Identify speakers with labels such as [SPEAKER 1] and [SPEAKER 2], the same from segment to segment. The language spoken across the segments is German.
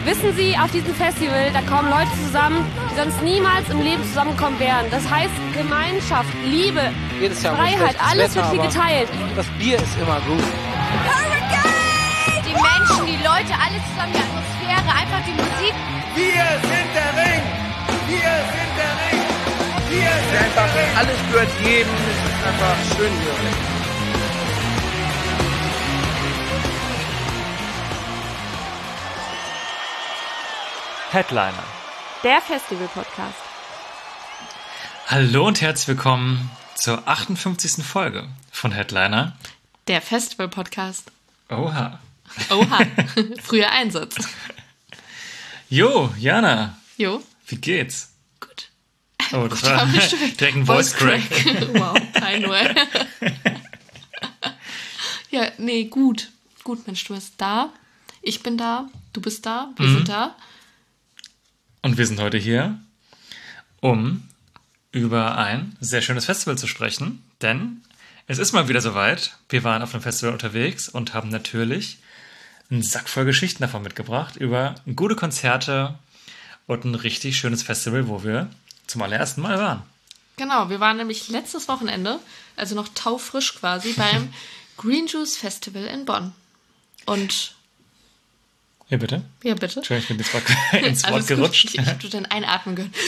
[SPEAKER 1] Wissen Sie, auf diesem Festival, da kommen Leute zusammen, die sonst niemals im Leben zusammenkommen wären. Das heißt Gemeinschaft, Liebe, Freiheit, alles wird hier geteilt.
[SPEAKER 2] Das Bier ist immer gut.
[SPEAKER 3] Die Menschen, die Leute, alles zusammen, die Atmosphäre, einfach die Musik.
[SPEAKER 4] Wir sind der Ring! Wir sind der Ring! Wir sind der Ring!
[SPEAKER 2] Alles gehört jedem. Es ist einfach schön hier.
[SPEAKER 5] Headliner.
[SPEAKER 1] Der Festival-Podcast.
[SPEAKER 5] Hallo und herzlich willkommen zur 58. Folge von Headliner.
[SPEAKER 6] Der Festival-Podcast.
[SPEAKER 5] Oha.
[SPEAKER 6] Oha. Früher Einsatz.
[SPEAKER 5] Jo, Jana.
[SPEAKER 6] Jo.
[SPEAKER 5] Wie geht's?
[SPEAKER 6] Gut.
[SPEAKER 5] Oh, das war direkt ein Voice-Crack.
[SPEAKER 6] Wow, kein Noel. Ja, nee, gut. Gut, Mensch, du bist da. Ich bin da. Du bist da. Wir sind da.
[SPEAKER 5] Und wir sind heute hier, um über ein sehr schönes Festival zu sprechen, denn es ist mal wieder soweit. Wir waren auf einem Festival unterwegs und haben natürlich einen Sack voll Geschichten davon mitgebracht über gute Konzerte und ein richtig schönes Festival, wo wir zum allerersten Mal waren.
[SPEAKER 6] Genau, wir waren nämlich letztes Wochenende, also noch taufrisch quasi, beim Green Juice Festival in Bonn. Und...
[SPEAKER 5] Ja, bitte?
[SPEAKER 6] Ja, bitte.
[SPEAKER 5] Entschuldigung, ich bin ins Wort gerutscht.
[SPEAKER 6] Ich hab dein Einatmen gehört.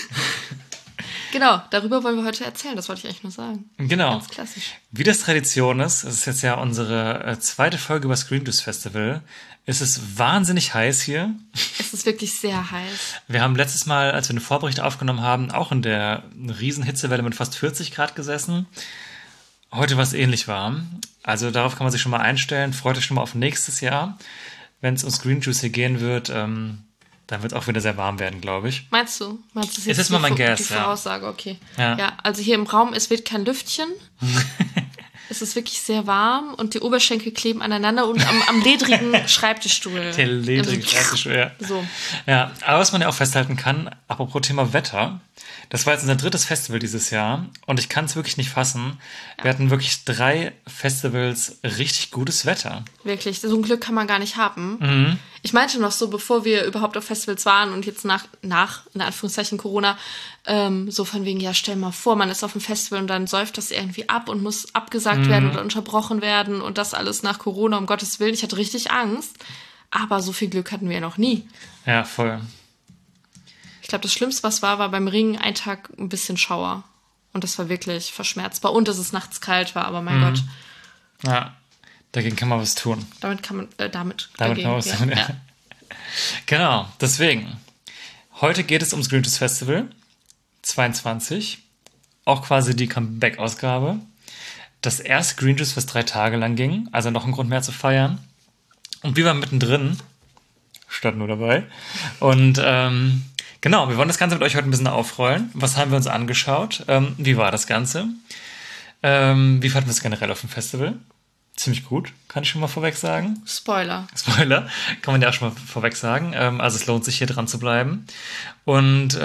[SPEAKER 6] Genau, darüber wollen wir heute erzählen. Das wollte ich eigentlich nur sagen.
[SPEAKER 5] Genau.
[SPEAKER 6] Ganz klassisch.
[SPEAKER 5] Wie das Tradition ist, es ist jetzt ja unsere zweite Folge über das Green Juice Festival. Es ist wahnsinnig heiß hier.
[SPEAKER 6] Es ist wirklich sehr heiß.
[SPEAKER 5] Wir haben letztes Mal, als wir eine Vorbericht aufgenommen haben, auch in der riesen Hitzewelle mit fast 40 Grad gesessen. Heute war es ähnlich warm. Also darauf kann man sich schon mal einstellen. Freut euch schon mal auf nächstes Jahr. Wenn es ums Green Juice hier gehen wird, dann wird es auch wieder sehr warm werden, glaube ich.
[SPEAKER 6] Meinst du? Meinst du,
[SPEAKER 5] Es ist mal mein Guess,
[SPEAKER 6] die
[SPEAKER 5] ja.
[SPEAKER 6] Voraussage, okay.
[SPEAKER 5] Ja.
[SPEAKER 6] Also hier im Raum, es wird kein Lüftchen. Es ist wirklich sehr warm und die Oberschenkel kleben aneinander und am ledrigen Schreibtischstuhl.
[SPEAKER 5] Der ledrige Schreibtischstuhl, ja.
[SPEAKER 6] So.
[SPEAKER 5] Ja, aber was man ja auch festhalten kann, apropos Thema Wetter, das war jetzt unser drittes Festival dieses Jahr und ich kann es wirklich nicht fassen. Wir hatten wirklich 3 Festivals richtig gutes Wetter.
[SPEAKER 6] Wirklich, so ein Glück kann man gar nicht haben.
[SPEAKER 5] Mhm.
[SPEAKER 6] Ich meinte noch so, bevor wir überhaupt auf Festivals waren und jetzt nach in Anführungszeichen Corona, so von wegen, ja, stell mal vor, man ist auf dem Festival und dann säuft das irgendwie ab und muss abgesagt werden oder unterbrochen werden und das alles nach Corona, um Gottes Willen. Ich hatte richtig Angst, aber so viel Glück hatten wir noch nie.
[SPEAKER 5] Ja, voll.
[SPEAKER 6] Ich glaube, das Schlimmste, was war beim Ring ein Tag ein bisschen Schauer. Und das war wirklich verschmerzbar. Und dass es nachts kalt war, aber mein Gott.
[SPEAKER 5] Ja, dagegen kann man was tun.
[SPEAKER 6] Damit kann man
[SPEAKER 5] Damit
[SPEAKER 6] dagegen,
[SPEAKER 5] kann man was tun, ja. Genau, deswegen. Heute geht es ums Green Juice Festival 22. Auch quasi die Comeback-Ausgabe. Das erste Green Juice, was 3 Tage lang ging. Also noch ein Grund mehr zu feiern. Und wir waren mittendrin. Statt nur dabei. Und genau, wir wollen das Ganze mit euch heute ein bisschen aufrollen. Was haben wir uns angeschaut? Wie war das Ganze? Wie fanden wir es generell auf dem Festival? Ziemlich gut, kann ich schon mal vorweg sagen.
[SPEAKER 6] Spoiler,
[SPEAKER 5] kann man ja auch schon mal vorweg sagen. Also es lohnt sich hier dran zu bleiben. Und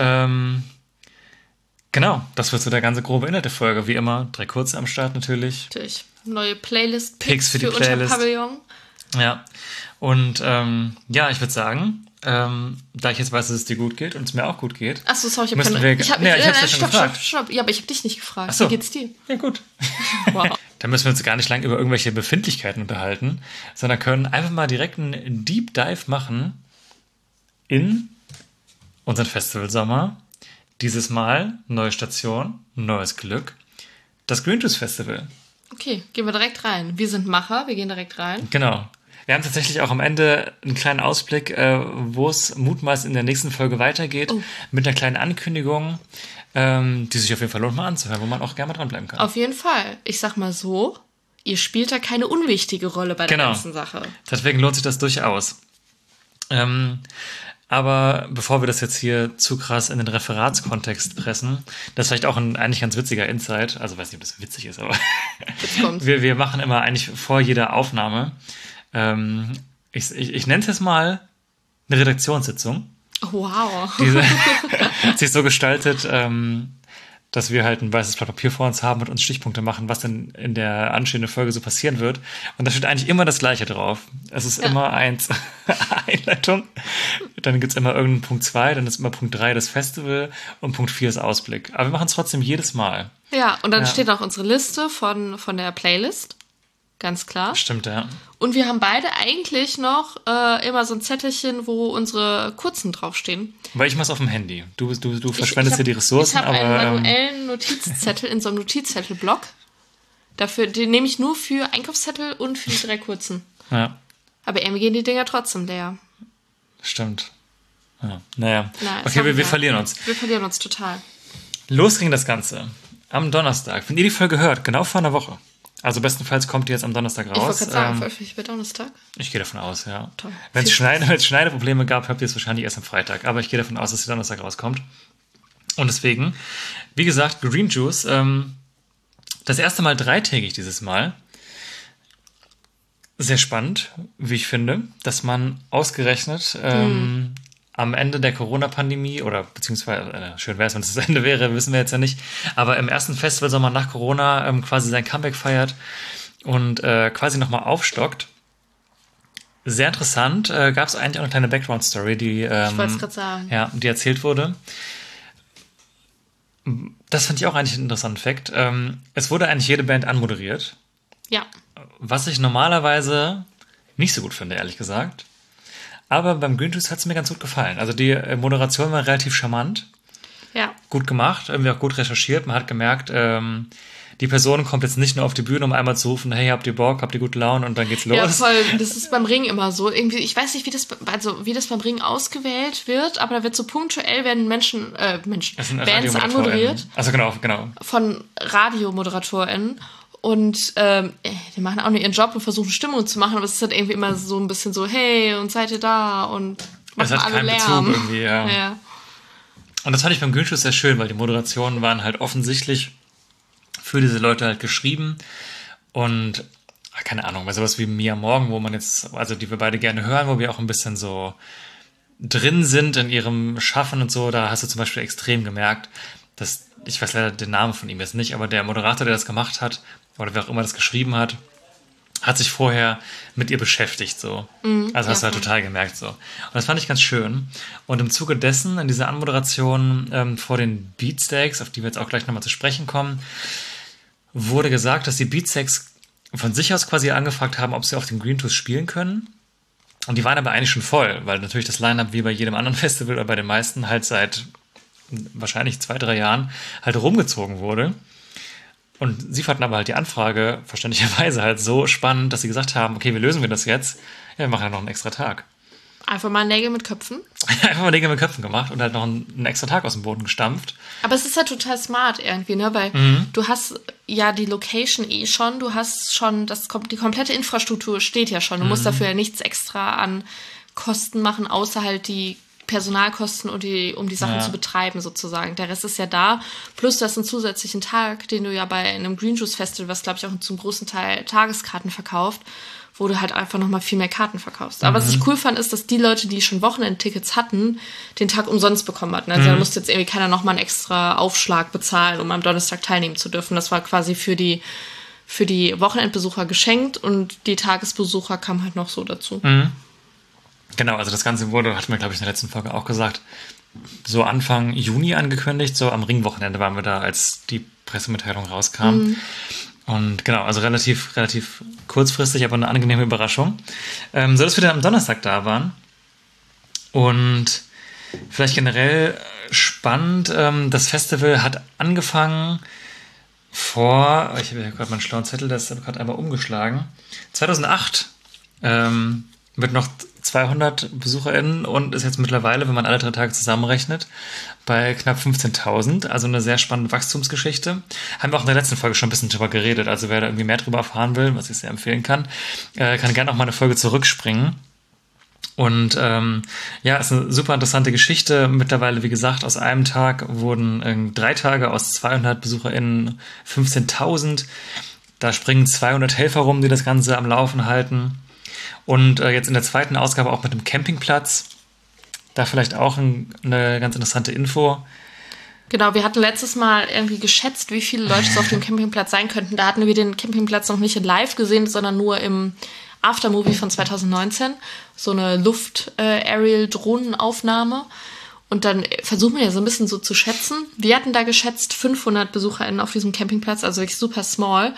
[SPEAKER 5] genau, das wird so der ganze grobe Inhalt der Folge. Wie immer, 3 kurze am Start natürlich.
[SPEAKER 6] Natürlich. Neue Playlist,
[SPEAKER 5] Picks für die
[SPEAKER 6] unter
[SPEAKER 5] Playlist.
[SPEAKER 6] Pavillon.
[SPEAKER 5] Ja, und ja, ich würde sagen, da ich jetzt weiß, dass es dir gut geht und es mir auch gut geht.
[SPEAKER 6] Achso, sorry, ich
[SPEAKER 5] müssen
[SPEAKER 6] habe
[SPEAKER 5] wir, ich hab's ja schon gefragt.
[SPEAKER 6] Stopp. Ja, aber ich habe dich nicht gefragt.
[SPEAKER 5] Ach so.
[SPEAKER 6] Wie geht's dir?
[SPEAKER 5] Ja, gut.
[SPEAKER 6] Wow.
[SPEAKER 5] Da müssen wir uns gar nicht lange über irgendwelche Befindlichkeiten unterhalten, sondern können einfach mal direkt einen Deep Dive machen in unseren Festivalsommer. Dieses Mal neue Station, neues Glück, das Green Juice Festival.
[SPEAKER 6] Okay, gehen wir direkt rein. Wir sind Macher, wir gehen direkt rein.
[SPEAKER 5] Genau. Wir haben tatsächlich auch am Ende einen kleinen Ausblick, wo es mutmaßlich in der nächsten Folge weitergeht, mit einer kleinen Ankündigung, die sich auf jeden Fall lohnt, mal anzuhören, wo man auch gerne mal dranbleiben kann.
[SPEAKER 6] Auf jeden Fall. Ich sag mal so, ihr spielt da keine unwichtige Rolle bei der ganzen Sache.
[SPEAKER 5] Deswegen lohnt sich das durchaus. Aber bevor wir das jetzt hier zu krass in den Referatskontext pressen, das ist vielleicht auch ein eigentlich ganz witziger Insight, also weiß nicht, ob das witzig ist, aber wir machen immer eigentlich vor jeder Aufnahme, ich nenne es jetzt mal eine Redaktionssitzung.
[SPEAKER 6] Wow.
[SPEAKER 5] Diese sich so gestaltet, dass wir halt ein weißes Blatt Papier vor uns haben und uns Stichpunkte machen, was denn in der anstehenden Folge so passieren wird. Und da steht eigentlich immer das Gleiche drauf. Es ist immer Einleitung, dann gibt es immer irgendeinen Punkt 2, dann ist immer Punkt 3 das Festival und Punkt 4 ist Ausblick. Aber wir machen es trotzdem jedes Mal.
[SPEAKER 6] Ja, und dann steht auch unsere Liste von der Playlist. Ganz klar.
[SPEAKER 5] Stimmt, ja.
[SPEAKER 6] Und wir haben beide eigentlich noch immer so ein Zettelchen, wo unsere Kurzen draufstehen.
[SPEAKER 5] Weil ich mach's auf dem Handy. Du verschwendest ja die Ressourcen.
[SPEAKER 6] Ich habe einen manuellen Notizzettel in so einem Notizzettelblock. Den nehme ich nur für Einkaufszettel und für die 3 kurzen.
[SPEAKER 5] Ja.
[SPEAKER 6] Aber irgendwie gehen die Dinger trotzdem leer.
[SPEAKER 5] Stimmt. Ja. Naja. Okay, wir verlieren uns.
[SPEAKER 6] Wir verlieren uns total.
[SPEAKER 5] Los ging das Ganze. Am Donnerstag. Wenn ihr die Folge hört, genau vor einer Woche. Also bestenfalls kommt die jetzt am Donnerstag raus.
[SPEAKER 6] Ich wollte gerade sagen, veröffentlicht wird Donnerstag.
[SPEAKER 5] Ich gehe davon aus, ja.
[SPEAKER 6] Toll.
[SPEAKER 5] Wenn es Schneideprobleme gab, habt ihr es wahrscheinlich erst am Freitag. Aber ich gehe davon aus, dass die Donnerstag rauskommt. Und deswegen, wie gesagt, Green Juice, das erste Mal 3-tägig dieses Mal. Sehr spannend, wie ich finde, dass man ausgerechnet am Ende der Corona-Pandemie oder beziehungsweise, schön wäre es, wenn es das Ende wäre, wissen wir jetzt ja nicht, aber im ersten Festivalsommer nach Corona quasi sein Comeback feiert und quasi nochmal aufstockt. Sehr interessant. Gab es eigentlich auch eine kleine Background-Story, die,
[SPEAKER 6] ich wollte es gerade sagen.
[SPEAKER 5] Ja, die erzählt wurde. Das fand ich auch eigentlich einen interessanten Fakt. Es wurde eigentlich jede Band anmoderiert.
[SPEAKER 6] Ja.
[SPEAKER 5] Was ich normalerweise nicht so gut finde, ehrlich gesagt. Aber beim Green Juice hat es mir ganz gut gefallen. Also die Moderation war relativ charmant.
[SPEAKER 6] Ja.
[SPEAKER 5] Gut gemacht, irgendwie auch gut recherchiert. Man hat gemerkt, die Person kommt jetzt nicht nur auf die Bühne, um einmal zu rufen, hey, habt ihr Bock, habt ihr gute Laune und dann geht's los.
[SPEAKER 6] Ja, voll. Das ist beim Ring immer so. Irgendwie, ich weiß nicht, wie das beim Ring ausgewählt wird, aber da wird so punktuell werden Bands anmoderiert.
[SPEAKER 5] Also genau.
[SPEAKER 6] Von RadiomoderatorInnen. Und die machen auch nur ihren Job und versuchen Stimmung zu machen, aber es ist halt irgendwie immer so ein bisschen so, hey, und seid ihr da? Und machen alle Lärm.
[SPEAKER 5] Bezug irgendwie, ja. Und das fand ich beim Green Juice sehr schön, weil die Moderationen waren halt offensichtlich für diese Leute halt geschrieben. Und, keine Ahnung, bei sowas wie Mia Morgan, wo man jetzt, also die wir beide gerne hören, wo wir auch ein bisschen so drin sind in ihrem Schaffen und so, da hast du zum Beispiel extrem gemerkt, dass, ich weiß leider den Namen von ihm jetzt nicht, aber der Moderator, der das gemacht hat, oder wer auch immer das geschrieben hat sich vorher mit ihr beschäftigt, so. Also hast du halt total gemerkt, so. Und das fand ich ganz schön. Und im Zuge dessen, in dieser Anmoderation vor den Beatsteaks, auf die wir jetzt auch gleich nochmal zu sprechen kommen, wurde gesagt, dass die Beatsteaks von sich aus quasi angefragt haben, ob sie auf den Green Juice spielen können. Und die waren aber eigentlich schon voll, weil natürlich das Line-Up wie bei jedem anderen Festival oder bei den meisten halt seit wahrscheinlich 2-3 Jahren halt rumgezogen wurde. Und sie fanden aber halt die Anfrage verständlicherweise halt so spannend, dass sie gesagt haben, okay, wie lösen wir das jetzt? Ja, wir machen ja noch einen extra Tag.
[SPEAKER 6] Einfach mal Nägel mit Köpfen.
[SPEAKER 5] Einfach mal Nägel mit Köpfen gemacht und halt noch einen extra Tag aus dem Boden gestampft.
[SPEAKER 6] Aber es ist halt total smart irgendwie, ne? Weil du hast ja die Location schon, du hast schon, die komplette Infrastruktur steht ja schon. Du musst dafür ja nichts extra an Kosten machen, außer halt die Personalkosten, um die Sachen zu betreiben sozusagen. Der Rest ist ja da. Plus du hast einen zusätzlichen Tag, den du ja bei einem Green Juice Festival, was glaube ich auch zum großen Teil Tageskarten verkauft, wo du halt einfach nochmal viel mehr Karten verkaufst. Aber was ich cool fand, ist, dass die Leute, die schon Wochenendtickets hatten, den Tag umsonst bekommen hatten. Also da musste jetzt irgendwie keiner nochmal einen extra Aufschlag bezahlen, um am Donnerstag teilnehmen zu dürfen. Das war quasi für die Wochenendbesucher geschenkt und die Tagesbesucher kamen halt noch so dazu.
[SPEAKER 5] Genau, also das Ganze hat man, glaube ich, in der letzten Folge auch gesagt, so Anfang Juni angekündigt, so am Ringwochenende waren wir da, als die Pressemitteilung rauskam. Und genau, also relativ kurzfristig, aber eine angenehme Überraschung. So, dass wir dann am Donnerstag da waren. Und vielleicht generell spannend, das Festival hat angefangen ich habe ja gerade meinen schlauen Zettel, das ist gerade einmal umgeschlagen. 2008 mit noch 200 BesucherInnen und ist jetzt mittlerweile, wenn man alle 3 Tage zusammenrechnet, bei knapp 15.000. Also eine sehr spannende Wachstumsgeschichte. Haben wir auch in der letzten Folge schon ein bisschen drüber geredet. Also wer da irgendwie mehr drüber erfahren will, was ich sehr empfehlen kann, kann gerne auch mal eine Folge zurückspringen. Und ist eine super interessante Geschichte. Mittlerweile, wie gesagt, aus einem Tag wurden 3 Tage aus 200 BesucherInnen 15.000. Da springen 200 Helfer rum, die das Ganze am Laufen halten. Und jetzt in der zweiten Ausgabe auch mit dem Campingplatz. Da vielleicht auch eine ganz interessante Info.
[SPEAKER 6] Genau, wir hatten letztes Mal irgendwie geschätzt, wie viele Leute es auf dem Campingplatz sein könnten. Da hatten wir den Campingplatz noch nicht in live gesehen, sondern nur im Aftermovie von 2019, so eine Luft-Aerial-Drohnenaufnahme. Und dann versucht man ja so ein bisschen so zu schätzen. Wir hatten da geschätzt 500 BesucherInnen auf diesem Campingplatz, also wirklich super small.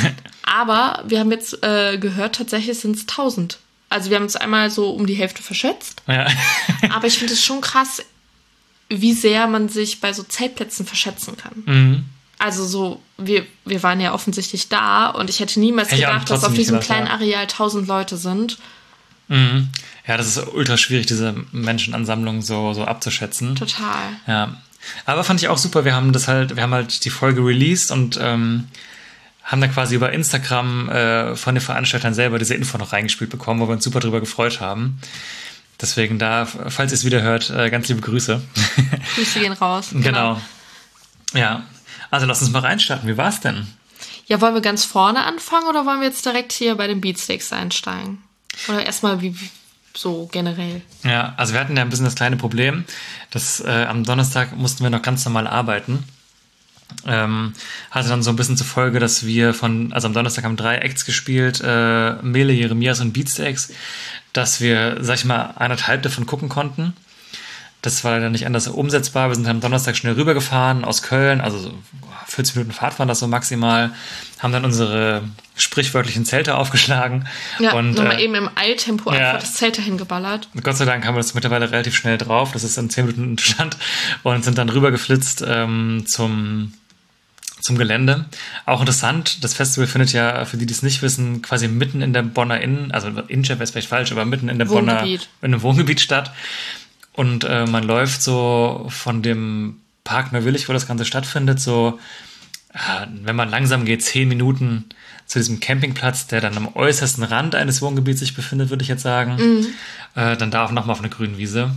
[SPEAKER 6] Aber wir haben jetzt gehört, tatsächlich sind es 1000. Also wir haben uns einmal so um die Hälfte verschätzt.
[SPEAKER 5] Ja.
[SPEAKER 6] Aber ich finde es schon krass, wie sehr man sich bei so Zeltplätzen verschätzen kann.
[SPEAKER 5] Mhm.
[SPEAKER 6] Also so, wir waren ja offensichtlich da und ich hätte niemals gedacht, dass auf diesem kleinen Areal 1000 Leute sind.
[SPEAKER 5] Mhm. Ja, das ist ultra schwierig, diese Menschenansammlung so abzuschätzen.
[SPEAKER 6] Total.
[SPEAKER 5] Ja. Aber fand ich auch super, wir haben halt die Folge released und haben dann quasi über Instagram von den Veranstaltern selber diese Info noch reingespielt bekommen, wo wir uns super drüber gefreut haben. Deswegen da, falls ihr es wieder hört, ganz liebe Grüße.
[SPEAKER 6] Grüße gehen raus.
[SPEAKER 5] Genau. Ja. Also lass uns mal reinstarten. Wie war's denn?
[SPEAKER 6] Ja, wollen wir ganz vorne anfangen oder wollen wir jetzt direkt hier bei den Beatsteaks einsteigen? Oder erstmal wie so generell? Ja,
[SPEAKER 5] also wir hatten ja ein bisschen das kleine Problem, dass am Donnerstag mussten wir noch ganz normal arbeiten. Hatte dann so ein bisschen zur Folge, dass wir also am Donnerstag haben 3 Acts gespielt, Mele, Jeremias und Beatsteaks, dass wir, sag ich mal, 1,5 davon gucken konnten. Das war dann nicht anders umsetzbar. Wir sind am Donnerstag schnell rübergefahren aus Köln, also so 40 Minuten Fahrt waren das so maximal, haben dann unsere sprichwörtlichen Zelte aufgeschlagen.
[SPEAKER 6] Ja,
[SPEAKER 5] und
[SPEAKER 6] nochmal eben im Eiltempo einfach das Zelt dahin geballert.
[SPEAKER 5] Gott sei Dank haben wir das mittlerweile relativ schnell drauf. Das ist in 10 Minuten Stand und sind dann rübergeflitzt zum Gelände. Auch interessant, das Festival findet ja, für die es nicht wissen, quasi mitten in der Bonner also Innenstadt wäre vielleicht falsch, aber mitten in der Bonner, in einem Wohngebiet statt. Und man läuft so von dem Park Neuwillig, wo das Ganze stattfindet, so, wenn man langsam geht, 10 Minuten zu diesem Campingplatz, der dann am äußersten Rand eines Wohngebiets sich befindet, würde ich jetzt sagen. Mhm. Dann da auch nochmal auf einer grünen Wiese.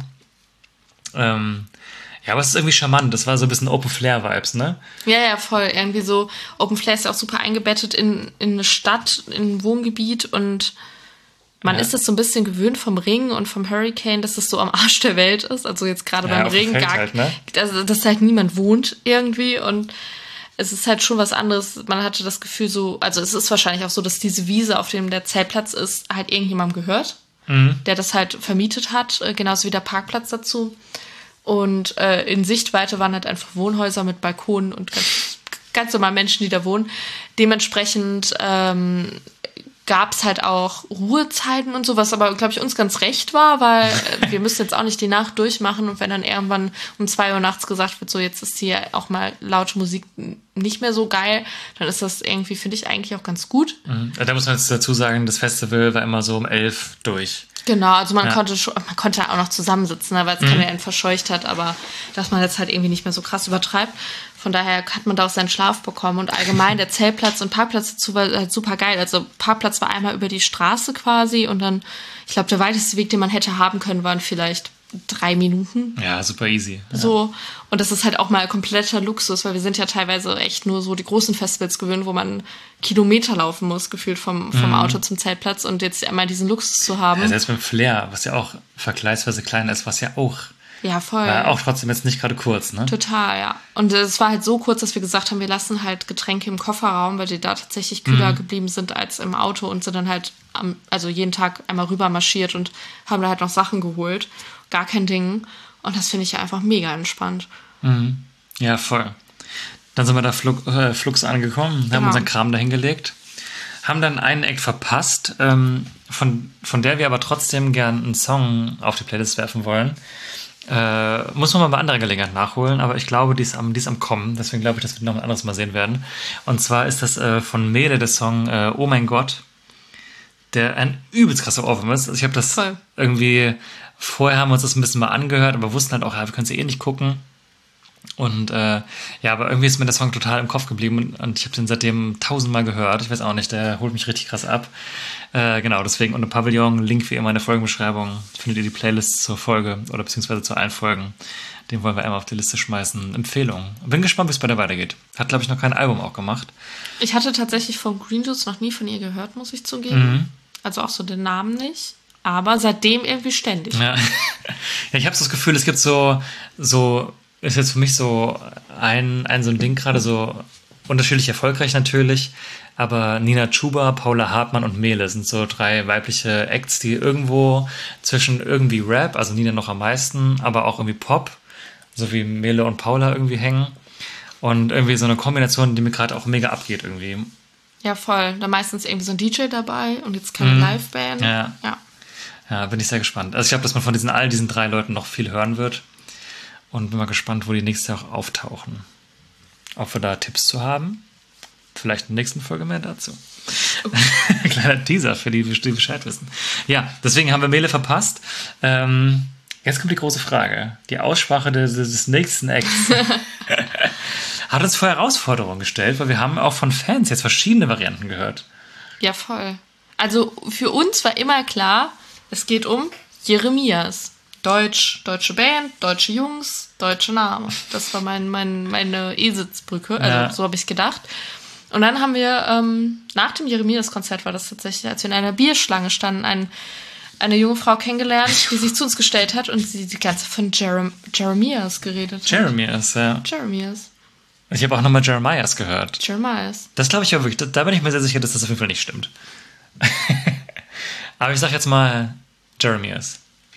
[SPEAKER 5] Ja, aber es ist irgendwie charmant. Das war so ein bisschen Open-Flair-Vibes, ne?
[SPEAKER 6] Ja, voll. Irgendwie so, Open-Flair ist ja auch super eingebettet in eine Stadt, in ein Wohngebiet und man ist das so ein bisschen gewöhnt vom Ring und vom Hurricane, dass das so am Arsch der Welt ist. Also jetzt gerade beim Ring,
[SPEAKER 5] halt, ne?
[SPEAKER 6] Also, dass halt niemand wohnt irgendwie und es ist halt schon was anderes. Man hatte das Gefühl so, also es ist wahrscheinlich auch so, dass diese Wiese, auf dem der Zeltplatz ist, halt irgendjemandem gehört, der das halt vermietet hat, genauso wie der Parkplatz dazu. Und in Sichtweite waren halt einfach Wohnhäuser mit Balkonen und ganz normal Menschen, die da wohnen. Dementsprechend gab es halt auch Ruhezeiten und so, was aber, glaube ich, uns ganz recht war, weil wir müssen jetzt auch nicht die Nacht durchmachen und wenn dann irgendwann um 2 Uhr nachts gesagt wird, so jetzt ist hier auch mal laute Musik nicht mehr so geil, dann ist das irgendwie, finde ich, eigentlich auch ganz gut.
[SPEAKER 5] Mhm. Da muss man jetzt dazu sagen, das Festival war immer so um 11 durch.
[SPEAKER 6] Genau, also man konnte auch noch zusammensitzen, weil es keiner einen verscheucht hat, aber dass man jetzt halt irgendwie nicht mehr so krass übertreibt. Von daher hat man da auch seinen Schlaf bekommen. Und allgemein der Zeltplatz und Parkplatz dazu war halt super geil. Also Parkplatz war einmal über die Straße quasi und dann, ich glaube, der weiteste Weg, den man hätte haben können, waren vielleicht 3 Minuten.
[SPEAKER 5] Ja, super easy. Ja.
[SPEAKER 6] So. Und das ist halt auch mal kompletter Luxus, weil wir sind ja teilweise echt nur so die großen Festivals gewöhnt, wo man Kilometer laufen muss, gefühlt vom Auto zum Zeltplatz und jetzt einmal diesen Luxus zu haben.
[SPEAKER 5] Ja, selbst mit Flair, was ja auch vergleichsweise klein ist, was ja auch
[SPEAKER 6] voll.
[SPEAKER 5] War auch trotzdem jetzt nicht gerade kurz, ne?
[SPEAKER 6] Total, ja. Und es war halt so kurz, dass wir gesagt haben, wir lassen halt Getränke im Kofferraum, weil die da tatsächlich kühler geblieben sind als im Auto und sind dann halt also jeden Tag einmal rüber marschiert und haben da halt noch Sachen geholt. Gar kein Ding. Und das finde ich ja einfach mega entspannt.
[SPEAKER 5] Mhm. Ja, voll. Dann sind wir da flugs angekommen, haben unseren Kram dahingelegt, haben dann einen Act verpasst, von der wir aber trotzdem gern einen Song auf die Playlist werfen wollen. Muss man mal bei anderer Gelegenheit nachholen, aber ich glaube, die ist am Kommen. Deswegen glaube ich, dass wir noch ein anderes Mal sehen werden. Und zwar ist das von Mele der Song Oh mein Gott, der ein übelst krasser Ohrwurm ist. Also ich habe das irgendwie, vorher haben wir uns das ein bisschen mal angehört, aber wussten halt auch, wir können es eh nicht gucken. Und aber irgendwie ist mir der Song total im Kopf geblieben und ich habe den seitdem 1000-mal gehört. Ich weiß auch nicht, der holt mich richtig krass ab. Genau, deswegen unter Pavillon, Link wie immer in der Folgenbeschreibung, findet ihr die Playlist zur Folge oder beziehungsweise zu allen Folgen. Den wollen wir einmal auf die Liste schmeißen. Empfehlung. Bin gespannt, wie es bei der weitergeht. Hat, glaube ich, noch kein Album auch gemacht.
[SPEAKER 6] Ich hatte tatsächlich von Green Juice noch nie von ihr gehört, muss ich zugeben. Mhm. Also auch so den Namen nicht. Aber seitdem irgendwie ständig.
[SPEAKER 5] Ja, ich habe so das Gefühl, es gibt so ist jetzt für mich so ein Ding gerade so unterschiedlich erfolgreich natürlich, aber Nina Chuba, Paula Hartmann und Mele sind so 3 weibliche Acts, die irgendwo zwischen irgendwie Rap, also Nina noch am meisten, aber auch irgendwie Pop, so wie Mele und Paula irgendwie hängen. Und irgendwie so eine Kombination, die mir gerade auch mega abgeht irgendwie.
[SPEAKER 6] Ja, voll. Da meistens irgendwie so ein DJ dabei und jetzt keine Liveband.
[SPEAKER 5] Ja, bin ich sehr gespannt. Also ich glaube, dass man von all diesen 3 Leuten noch viel hören wird. Und bin mal gespannt, wo die nächstes Jahr auch auftauchen. Ob wir da Tipps zu haben. Vielleicht in der nächsten Folge mehr dazu. Kleiner Teaser für die Bescheid wissen. Ja, deswegen haben wir Mele verpasst. Jetzt kommt die große Frage. Die Aussprache des nächsten Acts hat uns vor Herausforderungen gestellt, weil wir haben auch von Fans jetzt verschiedene Varianten gehört.
[SPEAKER 6] Ja, voll. Also für uns war immer klar, es geht um Jeremias. Deutsche Band, deutsche Jungs, deutsche Name. Das war meine Eselsbrücke, also so habe ich es gedacht. Und dann haben wir, nach dem Jeremias-Konzert war das tatsächlich, als wir in einer Bierschlange standen, eine junge Frau kennengelernt, die sich zu uns gestellt hat und sie die ganze von Jeremias geredet hat.
[SPEAKER 5] Jeremias, ja.
[SPEAKER 6] Jeremias.
[SPEAKER 5] Ich habe auch nochmal Jeremias gehört.
[SPEAKER 6] Jeremias.
[SPEAKER 5] Das glaube ich ja wirklich, da bin ich mir sehr sicher, dass das auf jeden Fall nicht stimmt. Aber ich sage jetzt mal Jeremias.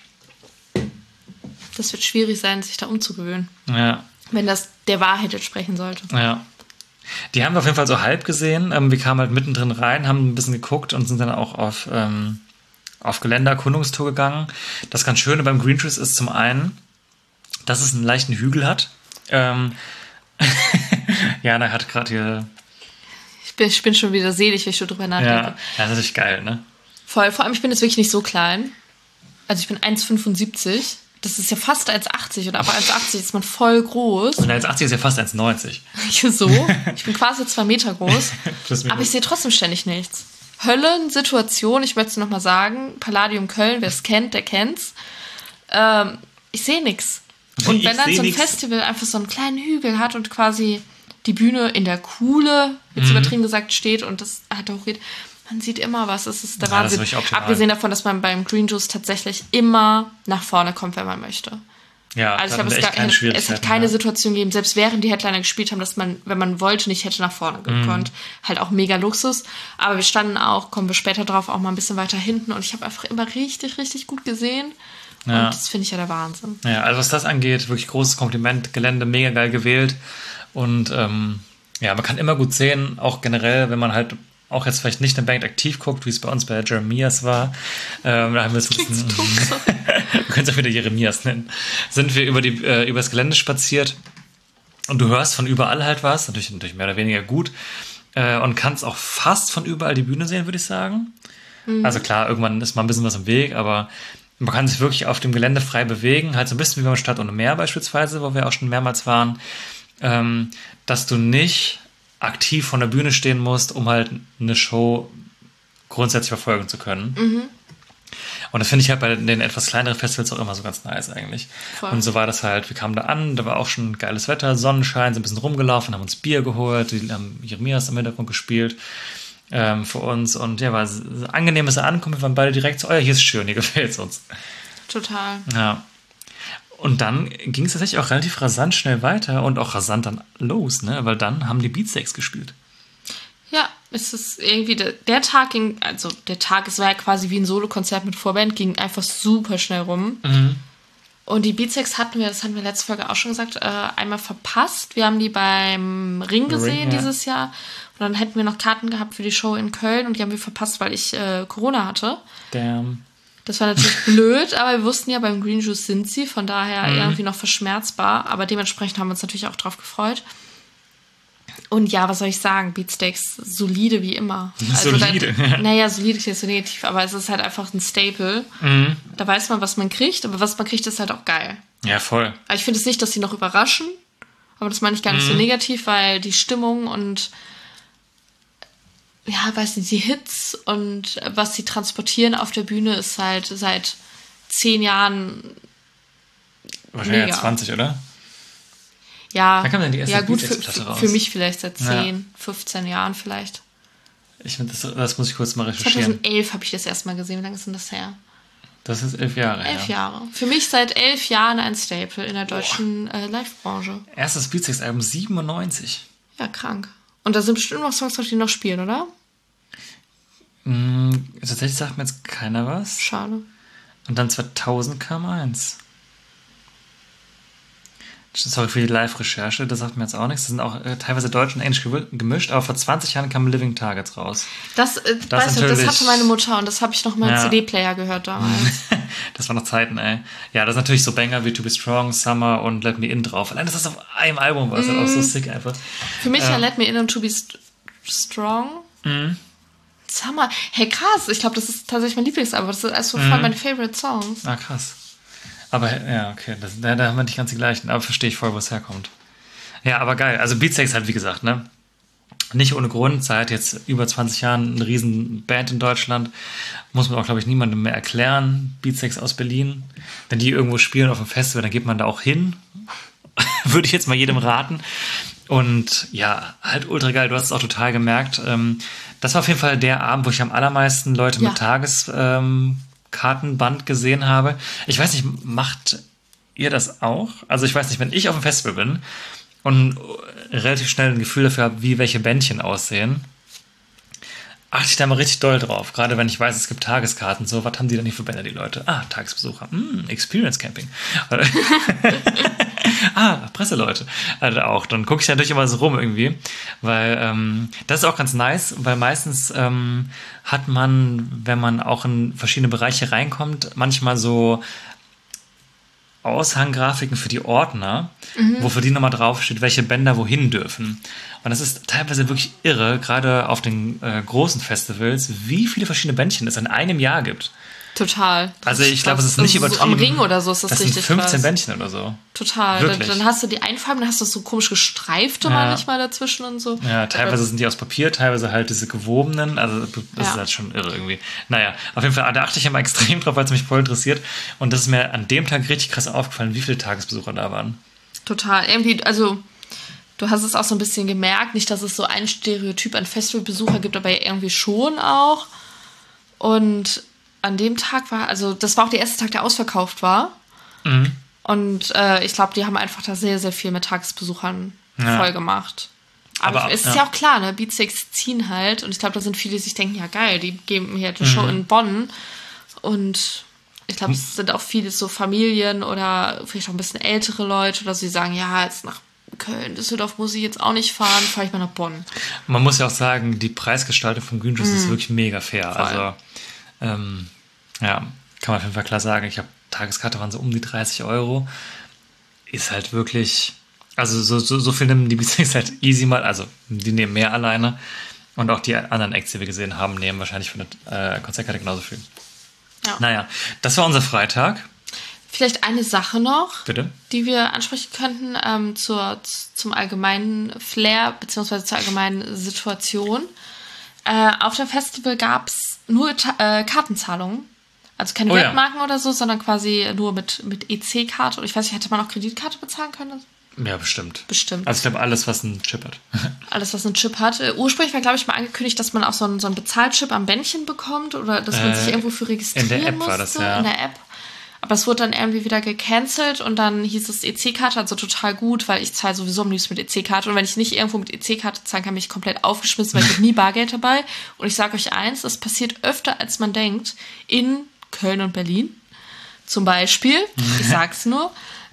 [SPEAKER 6] Das wird schwierig sein, sich da umzugewöhnen.
[SPEAKER 5] Ja.
[SPEAKER 6] Wenn das der Wahrheit entsprechen sollte.
[SPEAKER 5] Ja. Die haben wir auf jeden Fall so halb gesehen. Wir kamen halt mittendrin rein, haben ein bisschen geguckt und sind dann auch auf Geländeerkundungstour gegangen. Das ganz Schöne beim Green Trees ist zum einen, dass es einen leichten Hügel hat. Jana hat gerade hier...
[SPEAKER 6] Ich bin schon wieder selig, wenn ich schon drüber nachdenke.
[SPEAKER 5] Ja, das ist natürlich geil, ne?
[SPEAKER 6] Voll. Vor allem, ich bin jetzt wirklich nicht so klein. Also ich bin 1,75. Das ist ja fast 1,80 oder aber 1,80 ist man voll groß.
[SPEAKER 5] Und 1,80 ist ja fast 1,90.
[SPEAKER 6] So, ich bin quasi 2 Meter groß. Aber ich sehe trotzdem ständig nichts. Höllensituation, ich möchte es nochmal sagen. Palladium Köln, wer es kennt, der kennt's. Ich sehe nichts. Und wenn dann so ein Festival einfach so einen kleinen Hügel hat und quasi die Bühne in der Kuhle, jetzt übertrieben gesagt, steht und das halt hochgeht, man sieht immer was. Es ist der Wahnsinn. Abgesehen davon, dass man beim Green Juice tatsächlich immer nach vorne kommt, wenn man möchte.
[SPEAKER 5] Ja,
[SPEAKER 6] also ich glaube, es hat keine Situation gegeben, selbst während die Headliner gespielt haben, dass man, wenn man wollte, nicht hätte nach vorne gekonnt. Halt auch mega Luxus. Aber wir standen auch, kommen wir später drauf, auch mal ein bisschen weiter hinten und ich habe einfach immer richtig, richtig gut gesehen. Ja. Und das finde ich ja der Wahnsinn.
[SPEAKER 5] Ja, also was das angeht, wirklich großes Kompliment. Gelände mega geil gewählt. Und man kann immer gut sehen, auch generell, wenn man halt auch jetzt vielleicht nicht eine Band aktiv guckt, wie es bei uns bei Jeremias war. Da haben wir es ein bisschen... Wir können es auch wieder Jeremias nennen. Sind wir über das Gelände spaziert und du hörst von überall halt was, natürlich mehr oder weniger gut, und kannst auch fast von überall die Bühne sehen, würde ich sagen. Also klar, irgendwann ist mal ein bisschen was im Weg, aber man kann sich wirklich auf dem Gelände frei bewegen, halt so ein bisschen wie beim Stadt ohne Meer beispielsweise, wo wir auch schon mehrmals waren, dass du nicht aktiv von der Bühne stehen musst, um halt eine Show grundsätzlich verfolgen zu können. Und das finde ich halt bei den etwas kleineren Festivals auch immer so ganz nice eigentlich. Voll. Und so war das halt, wir kamen da an, da war auch schon geiles Wetter, Sonnenschein, sind ein bisschen rumgelaufen, haben uns Bier geholt, die haben Jeremias im Hintergrund gespielt für uns und ja, war ein angenehmes Ankommen, wir waren beide direkt so, oh ja, hier ist schön, hier gefällt es uns.
[SPEAKER 6] Total.
[SPEAKER 5] Ja. Und dann ging es tatsächlich auch relativ rasant schnell weiter und auch rasant dann los, ne? Weil dann haben die Beatsteaks gespielt.
[SPEAKER 6] Ja, es ist irgendwie, der Tag ging, also der Tag, es war ja quasi wie ein Solokonzert mit Vorband, ging einfach super schnell rum. Und die Beatsteaks hatten wir, das hatten wir letzte Folge auch schon gesagt, einmal verpasst. Wir haben die beim Ring gesehen dieses Jahr. Und dann hätten wir noch Karten gehabt für die Show in Köln und die haben wir verpasst, weil ich Corona hatte.
[SPEAKER 5] Damn.
[SPEAKER 6] Das war natürlich blöd, aber wir wussten ja, beim Green Juice sind sie, von daher irgendwie noch verschmerzbar. Aber dementsprechend haben wir uns natürlich auch drauf gefreut. Und ja, was soll ich sagen? Beatsteaks, solide wie immer.
[SPEAKER 5] Solide.
[SPEAKER 6] Naja, solide ist jetzt so negativ, aber es ist halt einfach ein Staple. Da weiß man, was man kriegt, aber was man kriegt, ist halt auch geil.
[SPEAKER 5] Ja, voll.
[SPEAKER 6] Aber ich finde es nicht, dass sie noch überraschen, aber das meine ich gar nicht so negativ, weil die Stimmung und ja, weiß nicht, die Hits und was sie transportieren auf der Bühne ist halt seit 10 Jahren
[SPEAKER 5] wahrscheinlich mega. 20, oder?
[SPEAKER 6] Ja,
[SPEAKER 5] wann kam denn die erste
[SPEAKER 6] gut,
[SPEAKER 5] Beatsteaks-Platte raus?
[SPEAKER 6] Für mich vielleicht seit 10, 15 Jahren vielleicht.
[SPEAKER 5] Ich finde, das muss ich kurz mal recherchieren.
[SPEAKER 6] 2011 habe ich das erstmal gesehen. Wie lange ist denn das her?
[SPEAKER 5] Das ist 11 Jahre,
[SPEAKER 6] 11 Jahre. Für mich seit 11 Jahren ein Staple in der deutschen Live-Branche.
[SPEAKER 5] Erstes Beatsteaks-Album 97.
[SPEAKER 6] Ja, krank. Und da sind bestimmt noch Songs drauf, die noch spielen, oder?
[SPEAKER 5] Tatsächlich sagt mir jetzt keiner was.
[SPEAKER 6] Schade.
[SPEAKER 5] Und dann 2000 kam eins. Sorry für die Live-Recherche, das sagt mir jetzt auch nichts. Das sind auch teilweise Deutsch und Englisch gemischt, aber vor 20 Jahren kam Living Targets raus.
[SPEAKER 6] Das hatte meine Mutter und das habe ich noch mal im CD-Player gehört damals.
[SPEAKER 5] Das waren noch Zeiten, ey. Ja, das ist natürlich so Banger wie To Be Strong, Summer und Let Me In drauf. Allein das auf einem Album war, ist halt auch so sick einfach.
[SPEAKER 6] Für mich ja Let Me In und To Be Strong. Summer. Hey, krass. Ich glaube, das ist tatsächlich mein Lieblingsalbum. Das ist also voll meine Favorite Songs.
[SPEAKER 5] Ah, krass. Aber, ja, okay, da haben wir nicht ganz die gleichen, aber verstehe ich voll, wo es herkommt. Ja, aber geil. Also Beatsteaks halt, wie gesagt, ne? Nicht ohne Grund, seit jetzt über 20 Jahren eine riesen Band in Deutschland. Muss man auch, glaube ich, niemandem mehr erklären. Beatsteaks aus Berlin. Wenn die irgendwo spielen auf einem Festival, dann geht man da auch hin. Würde ich jetzt mal jedem raten. Und ja, halt ultra geil. Du hast es auch total gemerkt. Das war auf jeden Fall der Abend, wo ich am allermeisten Leute mit Tageskartenband gesehen habe. Ich weiß nicht, macht ihr das auch? Also ich weiß nicht, wenn ich auf dem Festival bin und relativ schnell ein Gefühl dafür habe, wie welche Bändchen aussehen, achte ich da mal richtig doll drauf. Gerade wenn ich weiß, es gibt Tageskarten. So, was haben die denn hier für Bänder, die Leute? Ah, Tagesbesucher. Experience Camping. Presseleute. Also auch. Dann gucke ich natürlich immer so rum irgendwie. Weil das ist auch ganz nice, weil meistens hat man, wenn man auch in verschiedene Bereiche reinkommt, manchmal so Aushanggrafiken für die Ordner, wo für die nochmal draufsteht, welche Bänder wohin dürfen. Und das ist teilweise wirklich irre, gerade auf den großen Festivals, wie viele verschiedene Bändchen es in einem Jahr gibt.
[SPEAKER 6] Total.
[SPEAKER 5] Also ich glaube, es ist nicht übertrieben.
[SPEAKER 6] So am Ring oder so ist das richtig
[SPEAKER 5] sind 15
[SPEAKER 6] krass.
[SPEAKER 5] Bändchen oder so.
[SPEAKER 6] Total. Dann hast du die Einfarben, dann hast du so komisch gestreifte manchmal dazwischen und so.
[SPEAKER 5] Ja, teilweise sind die aus Papier, teilweise halt diese gewobenen. Also das ist halt schon irre irgendwie. Naja, auf jeden Fall, da achte ich immer extrem drauf, weil es mich voll interessiert. Und das ist mir an dem Tag richtig krass aufgefallen, wie viele Tagesbesucher da waren.
[SPEAKER 6] Total. Irgendwie, also du hast es auch so ein bisschen gemerkt, nicht, dass es so ein Stereotyp an Festivalbesucher gibt, aber irgendwie schon auch. Und an dem Tag das war auch der erste Tag, der ausverkauft war. Und ich glaube, die haben einfach da sehr, sehr viel mit Tagesbesuchern voll gemacht. Aber es ist ja auch klar, ne? Beatsteaks ziehen halt. Und ich glaube, da sind viele, die sich denken, ja geil, die geben hier eine Show in Bonn. Und ich glaube, es sind auch viele so Familien oder vielleicht auch ein bisschen ältere Leute oder so, die sagen, ja, jetzt nach Köln, Düsseldorf muss ich jetzt auch nicht fahren, fahre ich mal nach Bonn.
[SPEAKER 5] Man muss ja auch sagen, die Preisgestaltung von Green Juice ist wirklich mega fair. Voll. Also kann man auf jeden Fall klar sagen, ich habe Tageskarte, waren so um die 30 €. Ist halt wirklich, also so viel nehmen die Beatsteaks halt easy mal, also die nehmen mehr alleine und auch die anderen Acts, die wir gesehen haben, nehmen wahrscheinlich für eine Konzertkarte genauso viel. Ja. Naja, das war unser Freitag.
[SPEAKER 6] Vielleicht eine Sache noch,
[SPEAKER 5] bitte,
[SPEAKER 6] die wir ansprechen könnten zum allgemeinen Flair bzw. zur allgemeinen Situation. Auf dem Festival gab es nur Kartenzahlungen. Also keine Wertmarken oder so, sondern quasi nur mit EC-Karte. Und ich weiß nicht, hätte man auch Kreditkarte bezahlen können?
[SPEAKER 5] Ja, bestimmt.
[SPEAKER 6] Bestimmt.
[SPEAKER 5] Also ich glaube, alles, was einen Chip hat.
[SPEAKER 6] Alles, was einen Chip hat. Ursprünglich war, glaube ich, mal angekündigt, dass man auch so einen Bezahlchip am Bändchen bekommt oder dass man sich irgendwo für registrieren musste.
[SPEAKER 5] In der App war das, ja.
[SPEAKER 6] In der App. Aber es wurde dann irgendwie wieder gecancelt und dann hieß es EC-Karte, also total gut, weil ich zahle sowieso am liebsten mit EC-Karte. Und wenn ich nicht irgendwo mit EC-Karte zahlen kann, bin ich komplett aufgeschmissen, weil ich habe nie Bargeld dabei. Und ich sage euch eins, es passiert öfter, als man denkt, in Köln und Berlin zum Beispiel, ich sag's nur,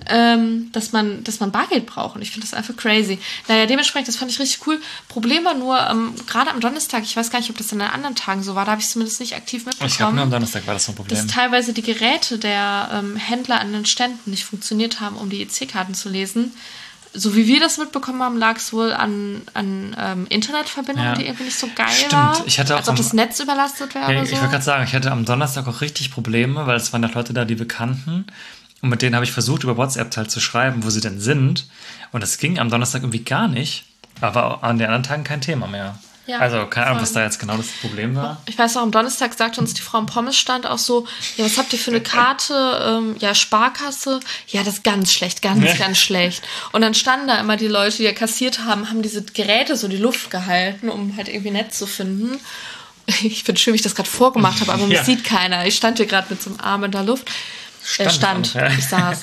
[SPEAKER 6] dass man Bargeld braucht. Und ich finde das einfach crazy. Naja, dementsprechend, das fand ich richtig cool. Problem war nur, gerade am Donnerstag, ich weiß gar nicht, ob das an den anderen Tagen so war, da habe ich es zumindest nicht aktiv mitbekommen.
[SPEAKER 5] Ich glaube, nur am Donnerstag war das so ein Problem.
[SPEAKER 6] Dass teilweise die Geräte der Händler an den Ständen nicht funktioniert haben, um die EC-Karten zu lesen. So wie wir das mitbekommen haben, lag es wohl an Internetverbindungen, die irgendwie nicht so geil war.
[SPEAKER 5] Ich hatte auch
[SPEAKER 6] als ob das Netz überlastet wäre oder so.
[SPEAKER 5] Ich wollte gerade sagen, ich hatte am Donnerstag auch richtig Probleme, weil es waren ja Leute da, die wir kannten. Und mit denen habe ich versucht, über WhatsApp halt zu schreiben, wo sie denn sind. Und das ging am Donnerstag irgendwie gar nicht. Aber an den anderen Tagen kein Thema mehr. Ja, also keine Ahnung, was da jetzt genau das Problem war.
[SPEAKER 6] Ich weiß auch, am Donnerstag sagte uns die Frau am Pommesstand auch so, ja, was habt ihr für eine Karte? Ja, Sparkasse. Ja, das ist ganz schlecht, ganz schlecht. Und dann standen da immer die Leute, die ja kassiert haben diese Geräte so die Luft gehalten, um halt irgendwie nett zu finden. Ich finde schön, wie ich das gerade vorgemacht habe, aber mich sieht keiner. Ich stand hier gerade mit so einem Arm in der Luft. Ich saß.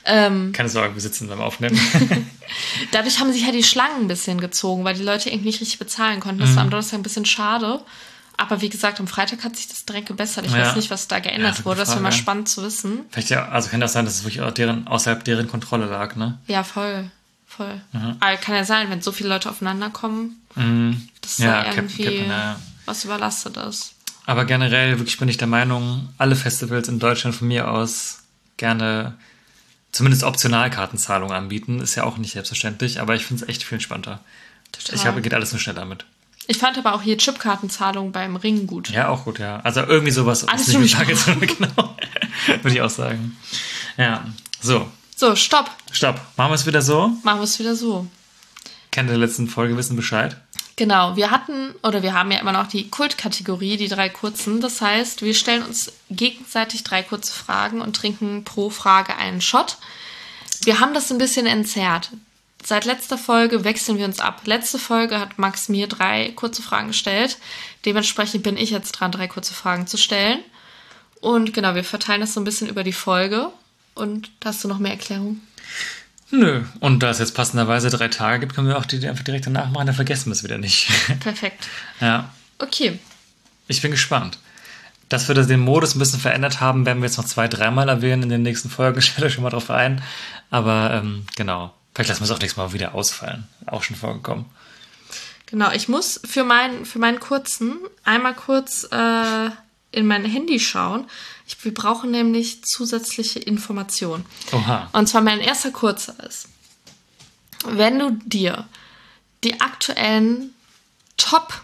[SPEAKER 5] Keine Sorge, wir sitzen beim Aufnehmen.
[SPEAKER 6] Dadurch haben sich ja die Schlangen ein bisschen gezogen, weil die Leute irgendwie nicht richtig bezahlen konnten. Das war am Donnerstag ein bisschen schade. Aber wie gesagt, am Freitag hat sich das direkt gebessert. Ich weiß nicht, was da geändert wurde. Das wäre mal spannend zu wissen.
[SPEAKER 5] Vielleicht also kann das sein, dass es wirklich auch außerhalb deren Kontrolle lag, ne?
[SPEAKER 6] Ja, voll. Aber kann ja sein, wenn so viele Leute aufeinander kommen, dass da irgendwie was überlastet ist.
[SPEAKER 5] Aber generell wirklich bin ich der Meinung, alle Festivals in Deutschland von mir aus gerne zumindest Optionalkartenzahlung anbieten. Ist ja auch nicht selbstverständlich, aber ich finde es echt viel entspannter. Geht alles nur schneller mit.
[SPEAKER 6] Ich fand aber auch hier Chipkartenzahlung beim Ring gut.
[SPEAKER 5] Ja, auch gut, ja. Also irgendwie sowas.
[SPEAKER 6] Alles für mich.
[SPEAKER 5] Genau. Würde ich auch sagen. Ja, so.
[SPEAKER 6] So, stopp.
[SPEAKER 5] Machen wir es wieder so?
[SPEAKER 6] Kennt
[SPEAKER 5] ihr der letzten Folge, wissen Bescheid?
[SPEAKER 6] Genau, wir haben ja immer noch die Kultkategorie, die 3 kurzen. Das heißt, wir stellen uns gegenseitig 3 kurze Fragen und trinken pro Frage einen Shot. Wir haben das ein bisschen entzerrt. Seit letzter Folge wechseln wir uns ab. Letzte Folge hat Max mir 3 kurze Fragen gestellt. Dementsprechend bin ich jetzt dran, 3 kurze Fragen zu stellen. Und genau, wir verteilen das so ein bisschen über die Folge. Und hast du noch mehr Erklärung?
[SPEAKER 5] Nö. Und da es jetzt passenderweise 3 Tage gibt, können wir auch die einfach direkt danach machen. Dann vergessen wir es wieder nicht.
[SPEAKER 6] Perfekt.
[SPEAKER 5] Ja.
[SPEAKER 6] Okay.
[SPEAKER 5] Ich bin gespannt. Dass wir den Modus ein bisschen verändert haben, werden wir jetzt noch 2-3 Mal erwähnen in den nächsten Folgen. Ich stelle schon mal drauf ein. Aber genau. Vielleicht lassen wir es auch nächstes Mal wieder ausfallen. Auch schon vorgekommen.
[SPEAKER 6] Genau, ich muss für meinen kurzen einmal kurz in mein Handy schauen. Wir brauchen nämlich zusätzliche Informationen.
[SPEAKER 5] Oha.
[SPEAKER 6] Und zwar mein erster kurzer ist, wenn du dir die aktuellen Top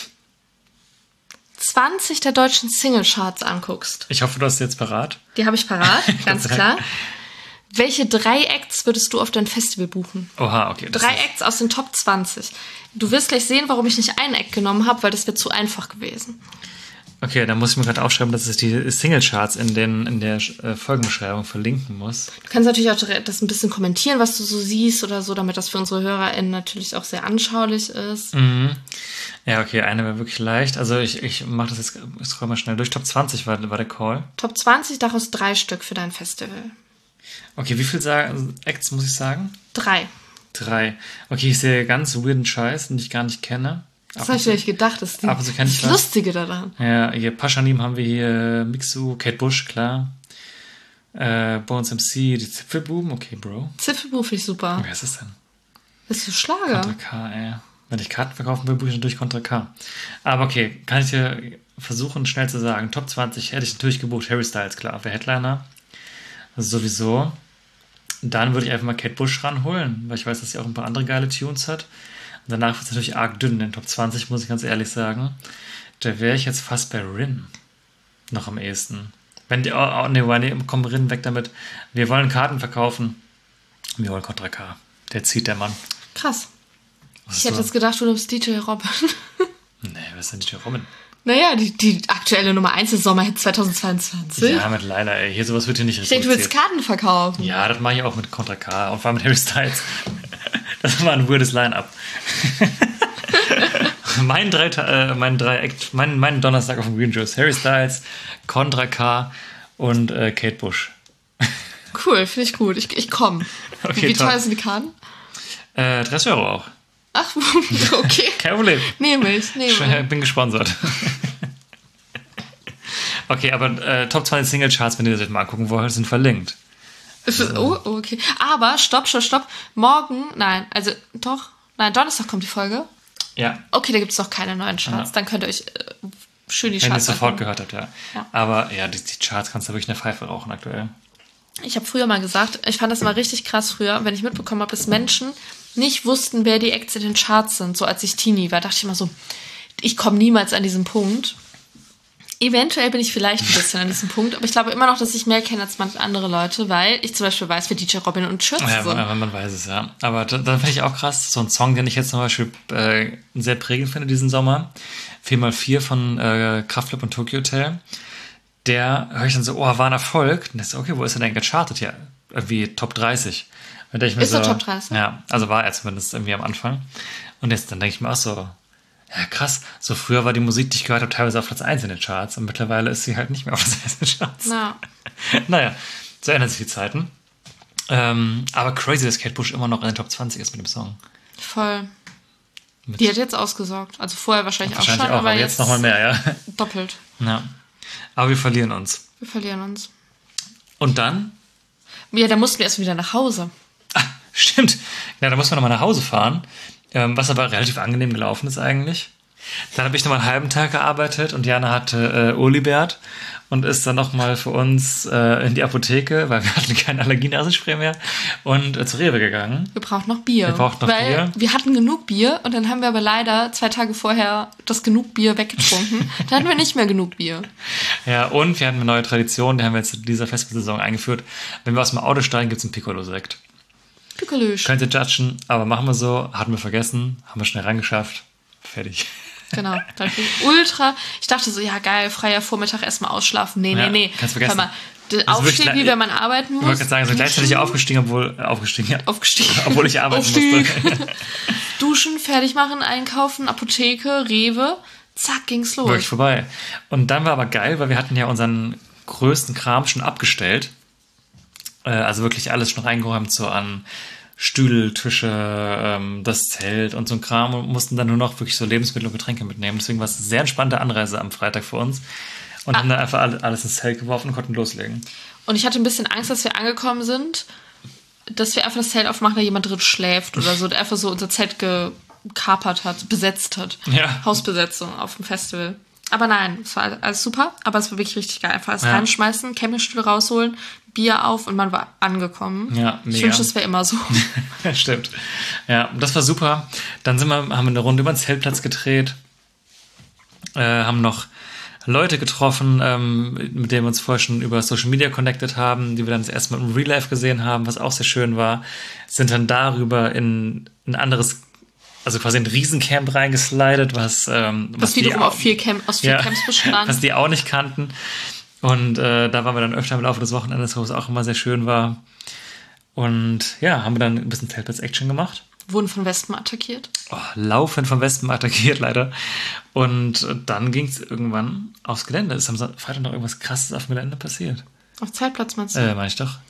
[SPEAKER 6] 20 der deutschen Singlecharts anguckst.
[SPEAKER 5] Ich hoffe, du hast sie jetzt parat.
[SPEAKER 6] Die habe ich parat, ganz klar. Welche 3 Acts würdest du auf dein Festival buchen?
[SPEAKER 5] Oha, okay.
[SPEAKER 6] 3 Acts aus den Top 20. Du wirst gleich sehen, warum ich nicht einen Act genommen habe, weil das wäre zu einfach gewesen.
[SPEAKER 5] Okay, dann muss ich mir gerade aufschreiben, dass ich die Singlecharts in der Folgenbeschreibung verlinken muss.
[SPEAKER 6] Du kannst natürlich auch das ein bisschen kommentieren, was du so siehst oder so, damit das für unsere HörerInnen natürlich auch sehr anschaulich ist.
[SPEAKER 5] Mhm. Ja, okay, eine wäre wirklich leicht. Also ich mache das jetzt, ich scroll mal schnell durch. Top 20 war der Call.
[SPEAKER 6] Top 20, daraus 3 Stück für dein Festival.
[SPEAKER 5] Okay, wie viele Acts muss ich sagen?
[SPEAKER 6] 3.
[SPEAKER 5] 3. Okay, ich sehe ganz weirden Scheiß, den ich gar nicht kenne.
[SPEAKER 6] Das habe ich mir nicht gedacht. Das ist das Lustige daran.
[SPEAKER 5] Ja, hier Paschanim haben wir hier Mixu, Kate Bush, klar. Bones MC, die Zipfelbuben, okay, Bro.
[SPEAKER 6] Zipfelbuben finde ich super.
[SPEAKER 5] Wer ist das denn?
[SPEAKER 6] Das ist so Schlager.
[SPEAKER 5] Contra K, ey. Wenn ich Karten verkaufen will, buche ich natürlich Contra K. Aber okay, kann ich dir versuchen, schnell zu sagen. Top 20 hätte ich natürlich gebucht. Harry Styles, klar, für Headliner. Also sowieso. Dann würde ich einfach mal Kate Bush ranholen, weil ich weiß, dass sie auch ein paar andere geile Tunes hat. Und danach wird es natürlich arg dünn in den Top 20, muss ich ganz ehrlich sagen. Da wäre ich jetzt fast bei Rin noch am ehesten. Komm, Rin, weg damit. Wir wollen Karten verkaufen. Wir wollen Contra K. Der zieht, der Mann.
[SPEAKER 6] Krass. Ich hätte jetzt gedacht, du nimmst DJ Robin.
[SPEAKER 5] Nee, was ist denn DJ Robin?
[SPEAKER 6] Naja, die aktuelle Nummer 1 ist Sommerhit 2022.
[SPEAKER 5] Ja, mit Leila, ey. Hier sowas wird hier nicht
[SPEAKER 6] reproduziert. Ich denke, du willst Karten verkaufen.
[SPEAKER 5] Ja, das mache ich auch mit Contra K und vor allem mit Harry Styles. Das war ein weirdes Line-Up. mein Donnerstag auf dem Green Juice. Harry Styles, Contra K und Kate Bush.
[SPEAKER 6] Cool, finde ich gut. Ich komme.
[SPEAKER 5] Okay,
[SPEAKER 6] wie teuer sind die Karten?
[SPEAKER 5] 30 Euro auch.
[SPEAKER 6] Ach, okay.
[SPEAKER 5] Kein Problem.
[SPEAKER 6] Nehme ich.
[SPEAKER 5] Bin gesponsert. Okay, aber Top 20 Single-Charts, wenn ihr das mal angucken wollt, sind verlinkt.
[SPEAKER 6] Oh, okay. Aber, stopp. Donnerstag kommt die Folge.
[SPEAKER 5] Ja.
[SPEAKER 6] Okay, da gibt es noch keine neuen Charts. Ja. Dann könnt ihr euch schön die Charts
[SPEAKER 5] wenn ihr es sofort gehört habt, ja. Aber ja, die Charts kannst du wirklich in der Pfeife rauchen aktuell.
[SPEAKER 6] Ich habe früher mal gesagt, ich fand das immer richtig krass früher, wenn ich mitbekommen habe, dass Menschen nicht wussten, wer die Acts in den Charts sind. So als ich Teenie war, dachte ich immer so, ich komme niemals an diesen Punkt. Eventuell bin ich vielleicht ein bisschen an diesem Punkt, aber ich glaube immer noch, dass ich mehr kenne als manche andere Leute, weil ich zum Beispiel weiß, wer DJ Robin und Schürze sind.
[SPEAKER 5] Ja, man weiß es, ja. Aber dann finde ich auch krass, so ein Song, den ich jetzt zum Beispiel sehr prägend finde diesen Sommer, 4x4 von Kraftklub und Tokyo Hotel, der höre ich dann so, war ein Erfolg. Und ich so, okay, wo ist er denn gechartet? Ja, irgendwie Top 30.
[SPEAKER 6] Ist er Top 30?
[SPEAKER 5] Ja, also war er zumindest irgendwie am Anfang. Und jetzt dann denke ich mir auch so, ja, krass. So früher war die Musik, die ich gehört habe, teilweise auf Platz 1 in den Charts. Und mittlerweile ist sie halt nicht mehr auf Platz 1 in den Charts.
[SPEAKER 6] Ja.
[SPEAKER 5] Naja, so ändern sich die Zeiten. Aber crazy, dass Kate Bush immer noch in den Top 20 ist mit dem Song.
[SPEAKER 6] Voll. Die hat jetzt ausgesorgt. Also vorher wahrscheinlich auch schon,
[SPEAKER 5] aber jetzt nochmal mehr, ja.
[SPEAKER 6] Doppelt.
[SPEAKER 5] Ja. Aber wir verlieren uns. Und dann?
[SPEAKER 6] Ja, da mussten wir erst wieder nach Hause.
[SPEAKER 5] Ah, stimmt. Ja, da mussten wir nochmal nach Hause fahren. Was aber relativ angenehm gelaufen ist eigentlich. Dann habe ich nochmal einen halben Tag gearbeitet und Jana hatte Olibert und ist dann nochmal für uns in die Apotheke, weil wir hatten kein Allergienasenspray mehr, und zu Rewe gegangen.
[SPEAKER 6] Wir brauchten noch Bier. Wir hatten genug Bier und dann haben wir aber leider 2 Tage vorher das genug Bier weggetrunken. Dann hatten wir nicht mehr genug Bier.
[SPEAKER 5] Ja, und wir hatten eine neue Tradition, die haben wir jetzt in dieser Festivalsaison eingeführt. Wenn wir aus dem Auto steigen, gibt es einen Piccolo-Sekt.
[SPEAKER 6] Piccolo.
[SPEAKER 5] Könnt ihr judgen, aber machen wir so. Hatten wir vergessen, haben wir schnell rangeschafft. Fertig.
[SPEAKER 6] Genau. Ich dachte so, ja geil, freier Vormittag, erstmal ausschlafen. Nee.
[SPEAKER 5] Kannst vergessen.
[SPEAKER 6] Mal, aufstehen, wie wenn man arbeiten muss.
[SPEAKER 5] Ich wollte gerade sagen, so gleichzeitig aufgestiegen, obwohl ich arbeiten musste.
[SPEAKER 6] Duschen, fertig machen, einkaufen, Apotheke, Rewe. Zack, ging's los.
[SPEAKER 5] Wirklich vorbei. Und dann war aber geil, weil wir hatten ja unseren größten Kram schon abgestellt. Also wirklich alles schon reingeräumt, so an Stühle, Tische, das Zelt und so ein Kram, und mussten dann nur noch wirklich so Lebensmittel und Getränke mitnehmen. Deswegen war es eine sehr entspannte Anreise am Freitag für uns und haben dann einfach alles ins Zelt geworfen und konnten loslegen.
[SPEAKER 6] Und ich hatte ein bisschen Angst, dass wir angekommen sind, dass wir einfach das Zelt aufmachen, da jemand drin schläft oder so, der einfach so unser Zelt gekapert hat, besetzt hat.
[SPEAKER 5] Ja.
[SPEAKER 6] Hausbesetzung auf dem Festival. Aber nein, es war alles super, aber es war wirklich richtig geil. Einfach alles reinschmeißen, Campingstühle rausholen, Bier auf und man war angekommen.
[SPEAKER 5] Ja, mega.
[SPEAKER 6] Ich wünschte, es wäre immer so.
[SPEAKER 5] Stimmt. Ja, das war super. Dann haben wir eine Runde über den Zeltplatz gedreht, haben noch Leute getroffen, mit denen wir uns vorher schon über Social Media connected haben, die wir dann das erste Mal im Real Life gesehen haben, was auch sehr schön war. Sind dann darüber in ein anderes, also quasi ein Riesencamp reingeslidet, was
[SPEAKER 6] wiederum aus 4 Camps bestand.
[SPEAKER 5] Was die auch nicht kannten. Und da waren wir dann öfter im Laufe des Wochenendes, wo es auch immer sehr schön war. Und ja, haben wir dann ein bisschen Zeltplatz-Action gemacht.
[SPEAKER 6] Wurden von Wespen attackiert?
[SPEAKER 5] Laufend von Wespen attackiert, leider. Und dann ging es irgendwann aufs Gelände. Ist am Freitag noch irgendwas Krasses auf dem Gelände passiert?
[SPEAKER 6] Auf Zeltplatz meinst du?
[SPEAKER 5] Meine ich doch.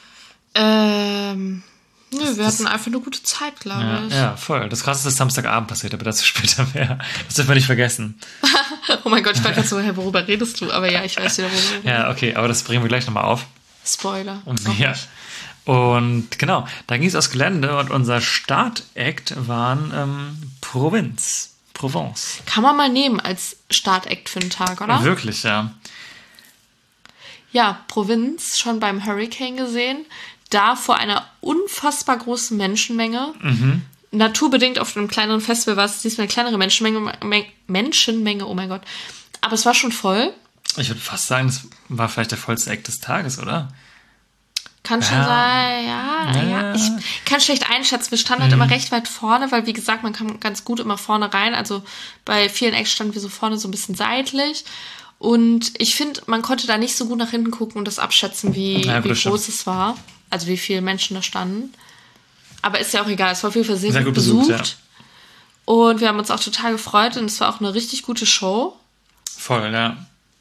[SPEAKER 6] Nö, wir hatten einfach eine gute Zeit, glaube ich.
[SPEAKER 5] Ja, voll. Das Krasseste ist Samstagabend passiert, aber dazu später mehr. Das dürfen wir nicht vergessen.
[SPEAKER 6] Oh mein Gott, ich war gerade so, worüber redest du? Aber ja, ich weiß wieder, worüber.
[SPEAKER 5] Ja, okay, aber das bringen wir gleich nochmal auf.
[SPEAKER 6] Spoiler.
[SPEAKER 5] Ja. Und genau, da ging es aufs Gelände und unser Startact waren Provence.
[SPEAKER 6] Kann man mal nehmen als Startact für einen Tag, oder?
[SPEAKER 5] Wirklich, ja.
[SPEAKER 6] Ja, Provence, schon beim Hurricane gesehen. Da vor einer unfassbar großen Menschenmenge. Mhm. Naturbedingt auf einem kleineren Festival war es diesmal eine kleinere Menschenmenge, oh mein Gott. Aber es war schon voll.
[SPEAKER 5] Ich würde fast sagen, das war vielleicht der vollste Act des Tages, oder?
[SPEAKER 6] Kann schon sein, ja. Ich kann schlecht einschätzen. Wir standen halt immer recht weit vorne, weil, wie gesagt, man kann ganz gut immer vorne rein. Also bei vielen Acts standen wir so vorne so ein bisschen seitlich. Und ich finde, man konnte da nicht so gut nach hinten gucken und das abschätzen, wie groß es war. Also wie viele Menschen da standen. Aber ist ja auch egal. Es war auf jeden Fall sehr gut besucht. Ja. Und wir haben uns auch total gefreut. Und es war auch eine richtig gute Show.
[SPEAKER 5] Voll, ja.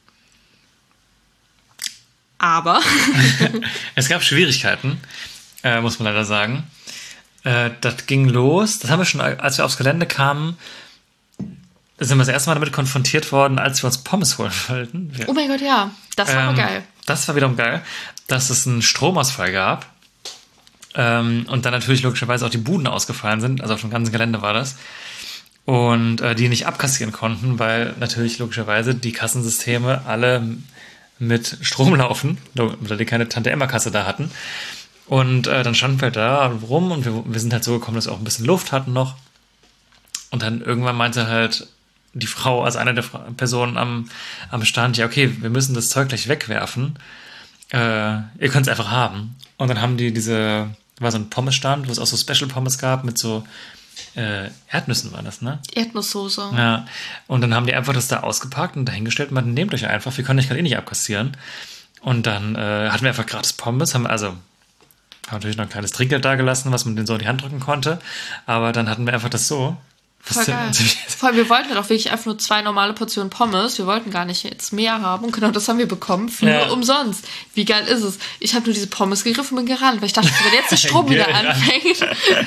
[SPEAKER 6] Aber
[SPEAKER 5] es gab Schwierigkeiten, muss man leider sagen. Das ging los. Das haben wir schon, als wir aufs Gelände kamen, sind wir das erste Mal damit konfrontiert worden, als wir uns Pommes holen wollten.
[SPEAKER 6] Oh mein Gott, ja. Das war aber geil.
[SPEAKER 5] Das war wiederum geil, dass es einen Stromausfall gab. Und dann natürlich logischerweise auch die Buden ausgefallen sind. Also auf dem ganzen Gelände war das. Und die nicht abkassieren konnten, weil natürlich logischerweise die Kassensysteme alle mit Strom laufen, weil die keine Tante-Emma-Kasse da hatten. Und dann standen wir da rum und wir sind halt so gekommen, dass wir auch ein bisschen Luft hatten noch. Und dann irgendwann meinte halt die Frau, also eine der Personen am Stand, ja okay, wir müssen das Zeug gleich wegwerfen. Ihr könnt es einfach haben. Und dann haben die war so ein Pommesstand, wo es auch so Special-Pommes gab mit so Erdnüssen war das, ne?
[SPEAKER 6] Erdnusssoße.
[SPEAKER 5] Ja. Und dann haben die einfach das da ausgepackt und dahingestellt und meinten, nehmt euch einfach, wir können euch gerade nicht abkassieren. Und dann hatten wir einfach gratis Pommes, haben natürlich noch ein kleines Trinkgeld da gelassen, was man denen so in die Hand drücken konnte. Aber dann hatten wir einfach das so
[SPEAKER 6] Voll geil. Voll, wir wollten ja doch wirklich einfach nur 2 normale Portionen Pommes. Wir wollten gar nicht jetzt mehr haben. Und genau das haben wir bekommen für nur umsonst. Wie geil ist es? Ich habe nur diese Pommes gegriffen und bin gerannt, weil ich dachte, wenn jetzt der Strom wieder anfängt.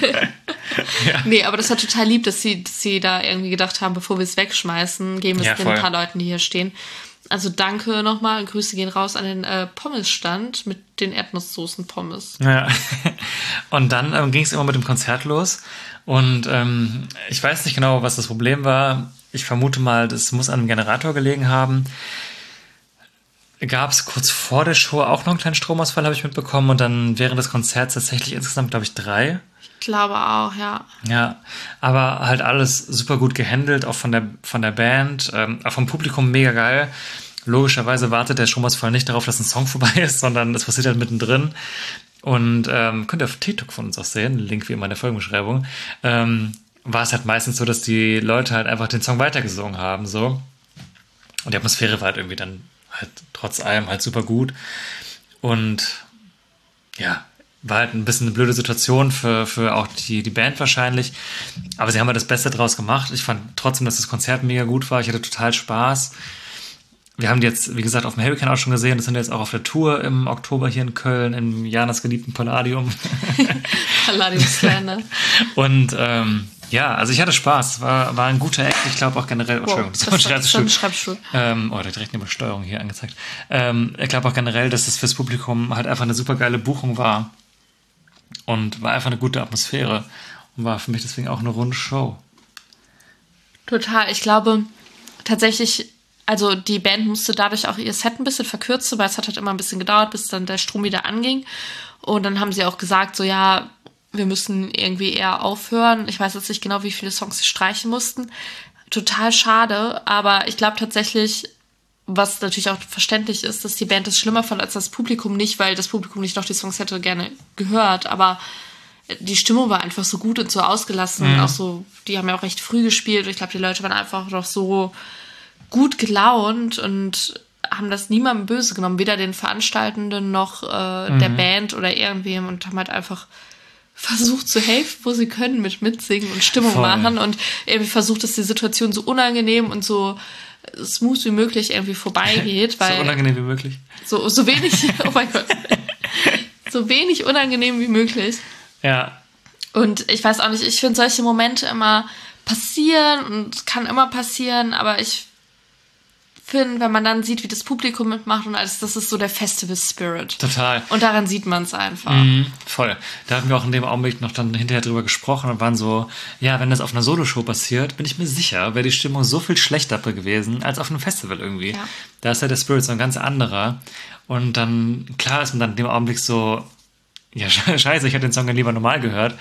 [SPEAKER 6] Nee, aber das war total lieb, dass sie da irgendwie gedacht haben, bevor wir es wegschmeißen, geben wir es den paar Leuten, die hier stehen. Also danke nochmal. Grüße gehen raus an den Pommesstand mit den Erdnusssoßen-Pommes.
[SPEAKER 5] Ja. Und dann ging es immer mit dem Konzert los. Und ich weiß nicht genau, was das Problem war. Ich vermute mal, das muss an einem Generator gelegen haben. Gab es kurz vor der Show auch noch einen kleinen Stromausfall, habe ich mitbekommen. Und dann während des Konzerts tatsächlich insgesamt, glaube ich, 3.
[SPEAKER 6] Ich glaube auch, ja.
[SPEAKER 5] Ja, aber halt alles super gut gehandelt, auch von der Band, auch vom Publikum mega geil. Logischerweise wartet der Stromausfall nicht darauf, dass ein Song vorbei ist, sondern es passiert halt mittendrin. Und könnt ihr auf TikTok von uns auch sehen, Link wie immer in der Folgenbeschreibung, war es halt meistens so, dass die Leute halt einfach den Song weitergesungen haben, so. Und die Atmosphäre war halt irgendwie dann halt trotz allem halt super gut. Und ja, war halt ein bisschen eine blöde Situation für auch die Band wahrscheinlich. Aber sie haben halt das Beste draus gemacht. Ich fand trotzdem, dass das Konzert mega gut war. Ich hatte total Spaß. Wir haben die jetzt, wie gesagt, auf dem Hurricane auch schon gesehen. Das sind jetzt auch auf der Tour im Oktober hier in Köln, im Janas geliebten Palladium.
[SPEAKER 6] Palladium Slender.
[SPEAKER 5] Und ja, also ich hatte Spaß. Es war ein guter Act. Ich glaube auch generell... Entschuldigung, das ist ein Schreibstuhl. Direkt neben Steuerung hier angezeigt. Ich glaube auch generell, dass es fürs Publikum halt einfach eine super geile Buchung war. Und war einfach eine gute Atmosphäre. Und war für mich deswegen auch eine runde Show.
[SPEAKER 6] Total. Ich glaube tatsächlich, also die Band musste dadurch auch ihr Set ein bisschen verkürzen, weil es hat halt immer ein bisschen gedauert, bis dann der Strom wieder anging. Und dann haben sie auch gesagt, so ja, wir müssen irgendwie eher aufhören. Ich weiß jetzt nicht genau, wie viele Songs sie streichen mussten. Total schade. Aber ich glaube tatsächlich, was natürlich auch verständlich ist, dass die Band es schlimmer fand als das Publikum, nicht, weil das Publikum nicht noch die Songs hätte gerne gehört, aber die Stimmung war einfach so gut und so ausgelassen. Auch so, die haben ja auch recht früh gespielt. Ich glaube, die Leute waren einfach noch so gut gelaunt und haben das niemandem böse genommen, weder den Veranstaltenden noch der Band oder irgendwem, und haben halt einfach versucht zu helfen, wo sie können, mit mitsingen und Stimmung machen und irgendwie versucht, dass die Situation so unangenehm und so smooth wie möglich irgendwie vorbeigeht. Weil
[SPEAKER 5] so unangenehm wie möglich.
[SPEAKER 6] So wenig, oh mein Gott, so wenig unangenehm wie möglich.
[SPEAKER 5] Ja.
[SPEAKER 6] Und ich weiß auch nicht, ich finde solche Momente immer passieren und kann immer passieren, aber ich finde, wenn man dann sieht, wie das Publikum mitmacht und alles, das ist so der Festival-Spirit.
[SPEAKER 5] Total.
[SPEAKER 6] Und daran sieht man es einfach.
[SPEAKER 5] Voll. Da hatten wir auch in dem Augenblick noch dann hinterher drüber gesprochen und waren so, ja, wenn das auf einer Soloshow passiert, bin ich mir sicher, wäre die Stimmung so viel schlechter gewesen als auf einem Festival irgendwie. Ja. Da ist ja der Spirit so ein ganz anderer. Und dann, klar ist man dann in dem Augenblick so, ja, scheiße, ich hätte den Song ja lieber normal gehört.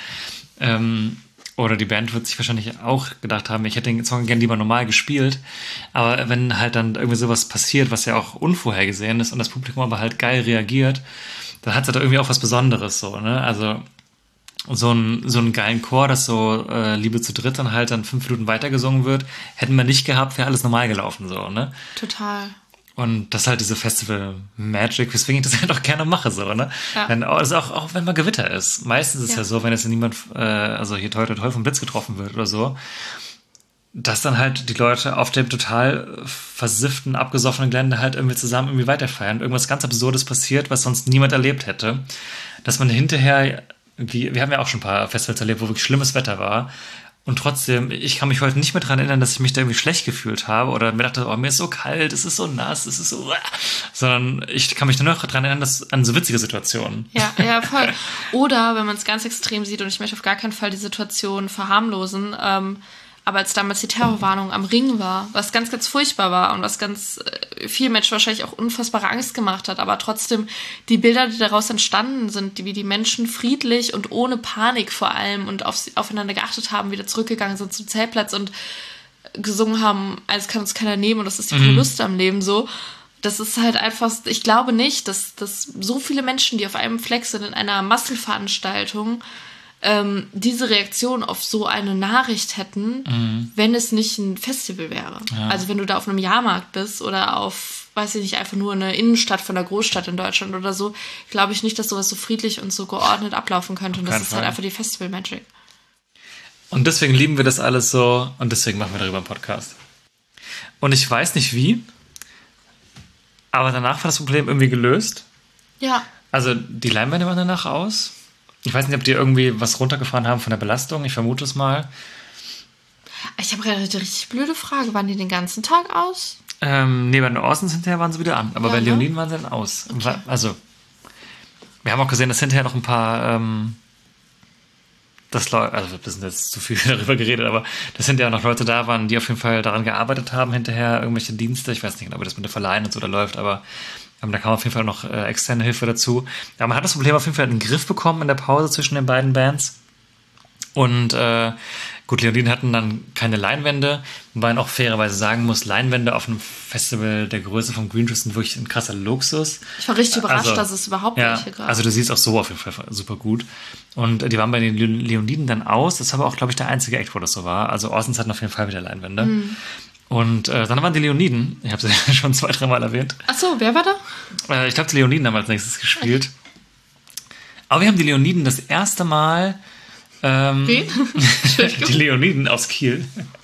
[SPEAKER 5] Oder die Band wird sich wahrscheinlich auch gedacht haben, ich hätte den Song gerne lieber normal gespielt. Aber wenn halt dann irgendwie sowas passiert, was ja auch unvorhergesehen ist und das Publikum aber halt geil reagiert, dann hat es halt irgendwie auch was Besonderes so, ne? Also so einen geilen Chor, dass so Liebe zu dritt dann halt dann 5 Minuten weitergesungen wird, hätten wir nicht gehabt, wäre alles normal gelaufen so, ne?
[SPEAKER 6] Total.
[SPEAKER 5] Und das ist halt diese Festival-Magic, weswegen ich das halt auch gerne mache, so, ne? Ja. Also auch wenn mal Gewitter ist. Meistens ist ja so, wenn jetzt niemand, also hier toi vom Blitz getroffen wird oder so, dass dann halt die Leute auf dem total versifften, abgesoffenen Gelände halt irgendwie zusammen irgendwie weiterfeiern. Irgendwas ganz Absurdes passiert, was sonst niemand erlebt hätte. Dass man hinterher, wir haben ja auch schon ein paar Festivals erlebt, wo wirklich schlimmes Wetter war. Und trotzdem, ich kann mich heute nicht mehr daran erinnern, dass ich mich da irgendwie schlecht gefühlt habe oder mir dachte, oh, mir ist so kalt, es ist so nass, es ist so... Sondern ich kann mich nur noch daran erinnern, dass an so witzige Situationen.
[SPEAKER 6] Ja, voll. Oder, wenn man es ganz extrem sieht, und ich möchte auf gar keinen Fall die Situation verharmlosen, aber als damals die Terrorwarnung am Ring war, was ganz, ganz furchtbar war und was ganz vielen Menschen wahrscheinlich auch unfassbare Angst gemacht hat, aber trotzdem die Bilder, die daraus entstanden sind, wie die Menschen friedlich und ohne Panik vor allem und aufeinander geachtet haben, wieder zurückgegangen sind zum Zeltplatz und gesungen haben, alles kann uns keiner nehmen und das ist die Verluste am Leben so. Das ist halt einfach, ich glaube nicht, dass so viele Menschen, die auf einem Fleck sind in einer Massenveranstaltung, diese Reaktion auf so eine Nachricht hätten, wenn es nicht ein Festival wäre. Ja. Also wenn du da auf einem Jahrmarkt bist oder auf, weiß ich nicht, einfach nur eine Innenstadt von einer Großstadt in Deutschland oder so, glaube ich nicht, dass sowas so friedlich und so geordnet ablaufen könnte. Und das ist halt einfach die Festival-Magic.
[SPEAKER 5] Und deswegen lieben wir das alles so und deswegen machen wir darüber einen Podcast. Und ich weiß nicht wie, aber danach war das Problem irgendwie gelöst.
[SPEAKER 6] Ja.
[SPEAKER 5] Also die Leinwände waren danach aus. Ich weiß nicht, ob die irgendwie was runtergefahren haben von der Belastung. Ich vermute es mal.
[SPEAKER 6] Ich habe eine richtig blöde Frage. Waren die den ganzen Tag aus?
[SPEAKER 5] Nee, bei den Orsons hinterher waren sie wieder an. Aber
[SPEAKER 6] Ja,
[SPEAKER 5] bei
[SPEAKER 6] ne?
[SPEAKER 5] Leoniden waren sie dann aus.
[SPEAKER 6] Okay.
[SPEAKER 5] Also, wir haben auch gesehen, dass hinterher noch ein paar... also wir sind jetzt zu viel darüber geredet, aber dass hinterher noch Leute da waren, die auf jeden Fall daran gearbeitet haben, hinterher irgendwelche Dienste. Ich weiß nicht genau, wie das mit den Verleihen und so da läuft, aber da kam auf jeden Fall noch externe Hilfe dazu. Aber man hat das Problem auf jeden Fall in den Griff bekommen in der Pause zwischen den beiden Bands. Und gut, Leoniden hatten dann keine Leinwände, wobei man auch fairerweise sagen muss, Leinwände auf einem Festival der Größe von Green Juice sind wirklich ein krasser Luxus.
[SPEAKER 6] Ich war richtig überrascht,
[SPEAKER 5] Also,
[SPEAKER 6] dass es überhaupt welche gab.
[SPEAKER 5] Also du siehst auch so auf jeden Fall super gut. Und die waren bei den Leoniden dann aus. Das war aber auch, glaube ich, der einzige Act, wo das so war. Also Orsons hatten auf jeden Fall wieder Leinwände. Und dann waren die Leoniden. Ich habe sie ja schon 2-3 Mal erwähnt.
[SPEAKER 6] Ach so, wer war da?
[SPEAKER 5] Ich glaube, die Leoniden haben als nächstes gespielt. Aber wir haben die Leoniden das erste Mal...
[SPEAKER 6] Wen?
[SPEAKER 5] die Leoniden aus Kiel.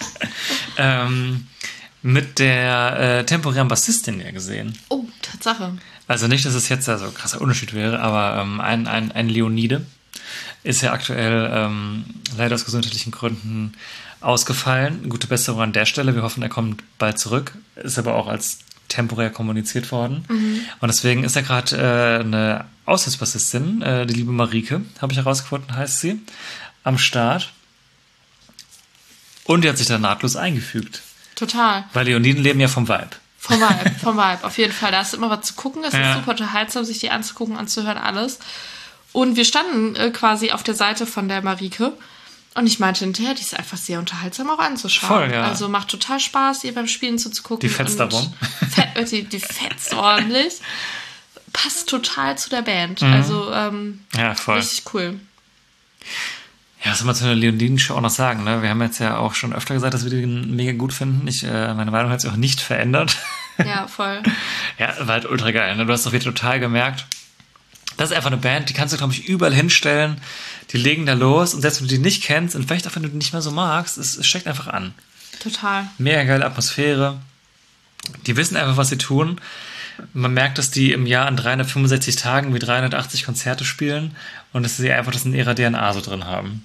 [SPEAKER 5] Mit der temporären Bassistin ja gesehen.
[SPEAKER 6] Oh, Tatsache.
[SPEAKER 5] Also nicht, dass es jetzt so ein krasser Unterschied wäre, aber ein Leonide ist ja aktuell leider aus gesundheitlichen Gründen ausgefallen. Gute Besserung an der Stelle. Wir hoffen, er kommt bald zurück. Ist aber auch als temporär kommuniziert worden. Und deswegen ist er gerade eine Aushilfsbassistin, die liebe Marike, habe ich herausgefunden, heißt sie, am Start. Und die hat sich da nahtlos eingefügt.
[SPEAKER 6] Total.
[SPEAKER 5] Weil Leoniden leben ja vom Vibe.
[SPEAKER 6] Vom Vibe, auf jeden Fall. Da ist immer was zu gucken. Es ist super unterhaltsam, sich die anzugucken, anzuhören, alles. Und wir standen quasi auf der Seite von der Marike. Und ich meinte hinterher, die ist einfach sehr unterhaltsam auch anzuschauen.
[SPEAKER 5] Voll, ja.
[SPEAKER 6] Also macht total Spaß, ihr beim Spielen zuzugucken.
[SPEAKER 5] Die fetzt darum.
[SPEAKER 6] Die fetzt ordentlich. Passt total zu der Band. Also
[SPEAKER 5] voll.
[SPEAKER 6] richtig cool.
[SPEAKER 5] Ja, was soll man zu einer Leoniden-Show auch noch sagen, ne? Wir haben jetzt ja auch schon öfter gesagt, dass wir den mega gut finden. Meine Meinung hat sich auch nicht verändert.
[SPEAKER 6] Ja, voll.
[SPEAKER 5] Ja, war halt ultra geil, ne? Du hast doch wieder total gemerkt, das ist einfach eine Band, die kannst du, glaube ich, überall hinstellen. Die legen da los und selbst wenn du die nicht kennst und vielleicht auch wenn du die nicht mehr so magst, es steckt einfach an.
[SPEAKER 6] Total.
[SPEAKER 5] Mega geile Atmosphäre. Die wissen einfach, was sie tun. Man merkt, dass die im Jahr an 365 Tagen wie 380 Konzerte spielen und dass sie einfach das in ihrer DNA so drin haben.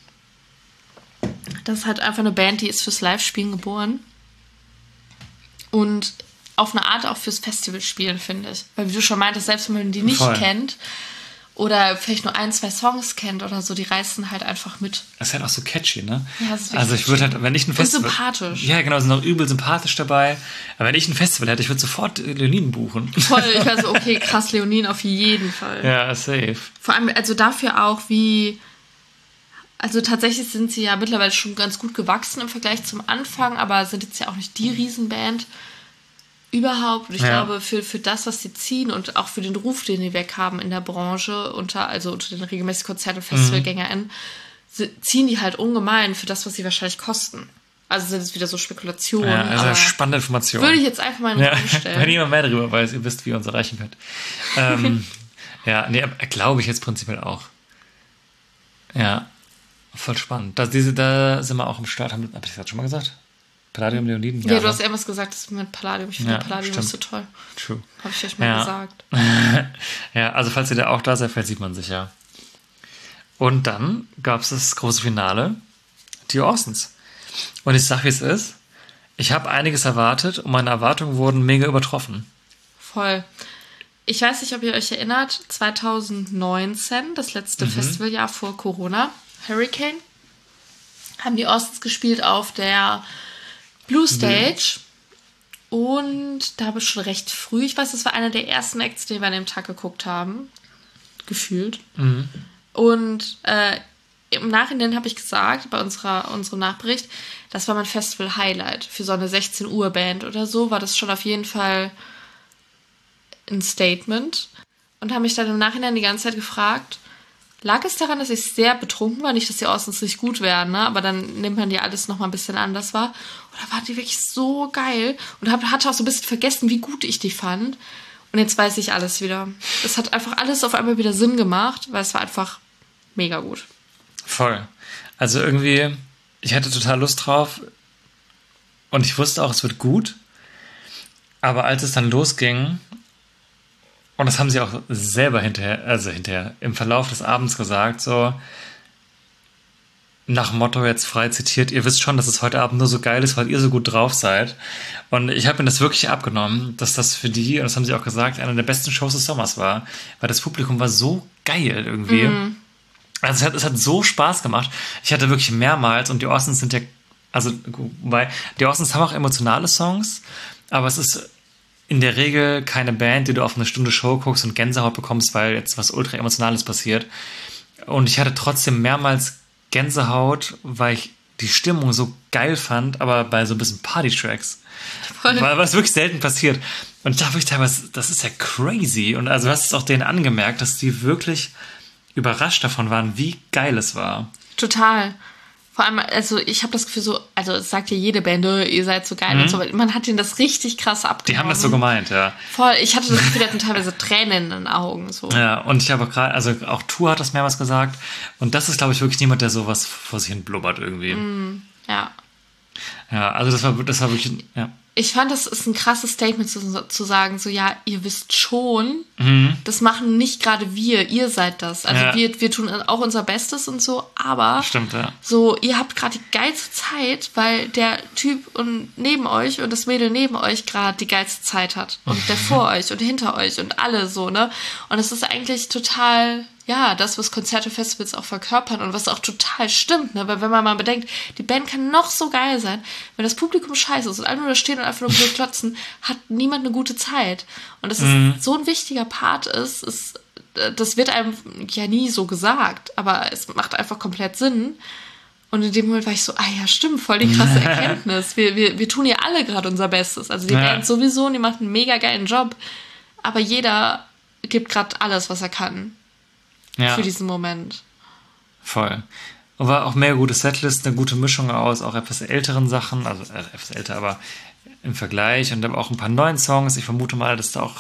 [SPEAKER 6] Das ist halt einfach eine Band, die ist fürs Live-Spielen geboren. Und auf eine Art auch fürs Festivalspielen, finde ich. Weil wie du schon meintest, selbst wenn man die nicht kennt oder vielleicht nur 1-2 Songs kennt oder so, die reißen halt einfach mit.
[SPEAKER 5] Das ist halt auch so catchy, ne?
[SPEAKER 6] Ja, das ist
[SPEAKER 5] also ich würde halt, wenn ich ein Festival...
[SPEAKER 6] Und sympathisch.
[SPEAKER 5] Ja, genau, sind auch übel sympathisch dabei. Aber wenn ich ein Festival hätte, ich würde sofort Leoniden buchen.
[SPEAKER 6] Voll, ich wäre so, okay, krass, Leoniden auf jeden Fall.
[SPEAKER 5] Ja, safe.
[SPEAKER 6] Vor allem, also dafür auch, wie... Also tatsächlich sind sie ja mittlerweile schon ganz gut gewachsen im Vergleich zum Anfang, aber sind jetzt ja auch nicht die Riesenband überhaupt. Und ich glaube, für das, was sie ziehen und auch für den Ruf, den die weg haben in der Branche, unter den regelmäßigen Konzert- und FestivalgängerInnen, ziehen die halt ungemein für das, was sie wahrscheinlich kosten. Also sind es wieder so Spekulationen.
[SPEAKER 5] Ja, also eine spannende Information.
[SPEAKER 6] Würde ich jetzt einfach mal in den Raum stellen.
[SPEAKER 5] Wenn jemand mehr darüber weiß, ihr wisst, wie ihr uns erreichen könnt. Glaube ich jetzt prinzipiell auch. Ja, voll spannend. Da sind wir auch im Start. Habe ich das schon mal gesagt? Palladium, Leoniden?
[SPEAKER 6] Ja, du hast irgendwas gesagt, das mit Palladium. Ich finde Palladium
[SPEAKER 5] stimmt.
[SPEAKER 6] ist so toll.
[SPEAKER 5] True.
[SPEAKER 6] Habe ich euch mal gesagt.
[SPEAKER 5] Ja, also falls ihr da auch da seid, vielleicht sieht man sich ja. Und dann gab es das große Finale, die Orsons. Und ich sag, wie es ist. Ich habe einiges erwartet und meine Erwartungen wurden mega übertroffen.
[SPEAKER 6] Voll. Ich weiß nicht, ob ihr euch erinnert, 2019, das letzte Festivaljahr vor Corona, Hurricane, haben die Orsons gespielt auf der Blue Stage. Und da habe ich schon recht früh, ich weiß, das war einer der ersten Acts, die wir an dem Tag geguckt haben. Gefühlt. Und im Nachhinein habe ich gesagt, bei unserem Nachbericht, das war mein Festival-Highlight. Für so eine 16-Uhr-Band oder so war das schon auf jeden Fall ein Statement. Und habe mich dann im Nachhinein die ganze Zeit gefragt, lag es daran, dass ich sehr betrunken war? Nicht, dass die Orsons nicht gut wären, ne? Aber dann nimmt man die alles nochmal ein bisschen anders wahr. Oder war die wirklich so geil? Und hatte auch so ein bisschen vergessen, wie gut ich die fand. Und jetzt weiß ich alles wieder. Es hat einfach alles auf einmal wieder Sinn gemacht, weil es war einfach mega gut.
[SPEAKER 5] Voll. Also irgendwie, ich hatte total Lust drauf und ich wusste auch, es wird gut. Aber als es dann losging, und das haben sie auch selber hinterher, im Verlauf des Abends gesagt, so nach Motto jetzt frei zitiert, ihr wisst schon, dass es heute Abend nur so geil ist, weil ihr so gut drauf seid. Und ich habe mir das wirklich abgenommen, dass das für die, und das haben sie auch gesagt, eine der besten Shows des Sommers war, weil das Publikum war so geil irgendwie. Also es hat so Spaß gemacht. Ich hatte wirklich mehrmals, und die Austins sind ja, also, wobei, die Austins haben auch emotionale Songs, aber es ist in der Regel keine Band, die du auf eine Stunde Show guckst und Gänsehaut bekommst, weil jetzt was ultra Emotionales passiert. Und ich hatte trotzdem mehrmals Gänsehaut, weil ich die Stimmung so geil fand, aber bei so ein bisschen Party-Tracks. Weil was wirklich selten passiert. Und ich dachte wirklich teilweise, das ist ja crazy. Und also du hast es auch denen angemerkt, dass die wirklich überrascht davon waren, wie geil es war.
[SPEAKER 6] Total. Vor allem, also ich habe das Gefühl so, also es sagt ja jede Band, ihr seid so geil und so, aber man hat denen das richtig krass abgenommen.
[SPEAKER 5] Die haben das so gemeint, ja.
[SPEAKER 6] Voll, ich hatte das Gefühl, die hatten teilweise Tränen in den Augen. So.
[SPEAKER 5] Ja, und ich habe gerade, also auch Tour hat das mehrmals gesagt und das ist, glaube ich, wirklich niemand, der sowas vor sich hin blubbert irgendwie.
[SPEAKER 6] Ja.
[SPEAKER 5] Ja, also das war wirklich, ja.
[SPEAKER 6] Ich fand, das ist ein krasses Statement zu sagen, so ja, ihr wisst schon, das machen nicht gerade wir, ihr seid das. Also wir tun auch unser Bestes und so, aber
[SPEAKER 5] stimmt, ja.
[SPEAKER 6] So, ihr habt gerade die geilste Zeit, weil der Typ und neben euch und das Mädel neben euch gerade die geilste Zeit hat. Und der vor euch und hinter euch und alle so, ne? Und es ist eigentlich total, ja, das, was Konzerte, Festivals auch verkörpern und was auch total stimmt, ne? Weil wenn man mal bedenkt, die Band kann noch so geil sein, wenn das Publikum scheiße ist und alle nur da stehen und einfach nur blöd klotzen, hat niemand eine gute Zeit. Und das ist so ein wichtiger Part das wird einem ja nie so gesagt, aber es macht einfach komplett Sinn. Und in dem Moment war ich so, ja, stimmt, voll die krasse Erkenntnis. Wir tun ja alle gerade unser Bestes. Also die Band sowieso, die macht einen mega geilen Job, aber jeder gibt gerade alles, was er kann. Ja. Für diesen Moment.
[SPEAKER 5] Voll. War auch mehr gute Setlist, eine gute Mischung aus auch etwas älteren Sachen, also etwas älter, aber im Vergleich und dann auch ein paar neuen Songs. Ich vermute mal, dass da auch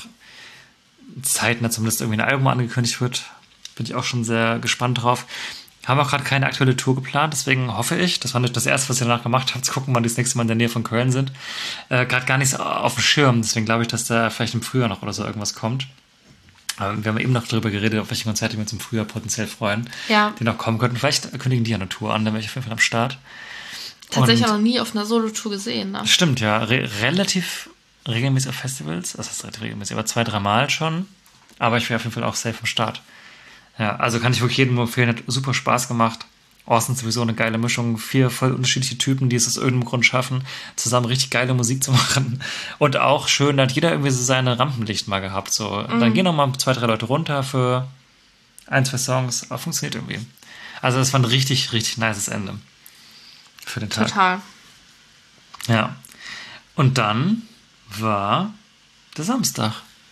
[SPEAKER 5] zeitnah zumindest irgendwie ein Album angekündigt wird. Bin ich auch schon sehr gespannt drauf. Haben auch gerade keine aktuelle Tour geplant, deswegen hoffe ich, das war nicht das Erste, was ihr danach gemacht habt, zu gucken, wann die das nächste Mal in der Nähe von Köln sind. Gerade gar nicht so auf dem Schirm, deswegen glaube ich, dass da vielleicht im Frühjahr noch oder so irgendwas kommt. Aber wir haben eben noch darüber geredet, auf welche Konzerte wir uns im Frühjahr potenziell freuen, die noch kommen könnten. Vielleicht kündigen die ja eine Tour an, dann wäre ich auf jeden Fall am Start.
[SPEAKER 6] Tatsächlich auch noch nie auf einer Solo-Tour gesehen. Ne?
[SPEAKER 5] Stimmt, ja. Relativ regelmäßig auf Festivals. Das heißt relativ regelmäßig, aber 2-3 Mal schon. Aber ich wäre auf jeden Fall auch safe am Start. Ja, also kann ich wirklich jedem nur empfehlen. Hat super Spaß gemacht. Austin ist sowieso eine geile Mischung. 4 voll unterschiedliche Typen, die es aus irgendeinem Grund schaffen, zusammen richtig geile Musik zu machen. Und auch schön, da hat jeder irgendwie so seine Rampenlicht mal gehabt. So. Und dann gehen noch mal 2-3 Leute runter für 1-2 Songs. Aber funktioniert irgendwie. Also das war ein richtig, richtig nices Ende für den Tag.
[SPEAKER 6] Total.
[SPEAKER 5] Ja. Und dann war der Samstag.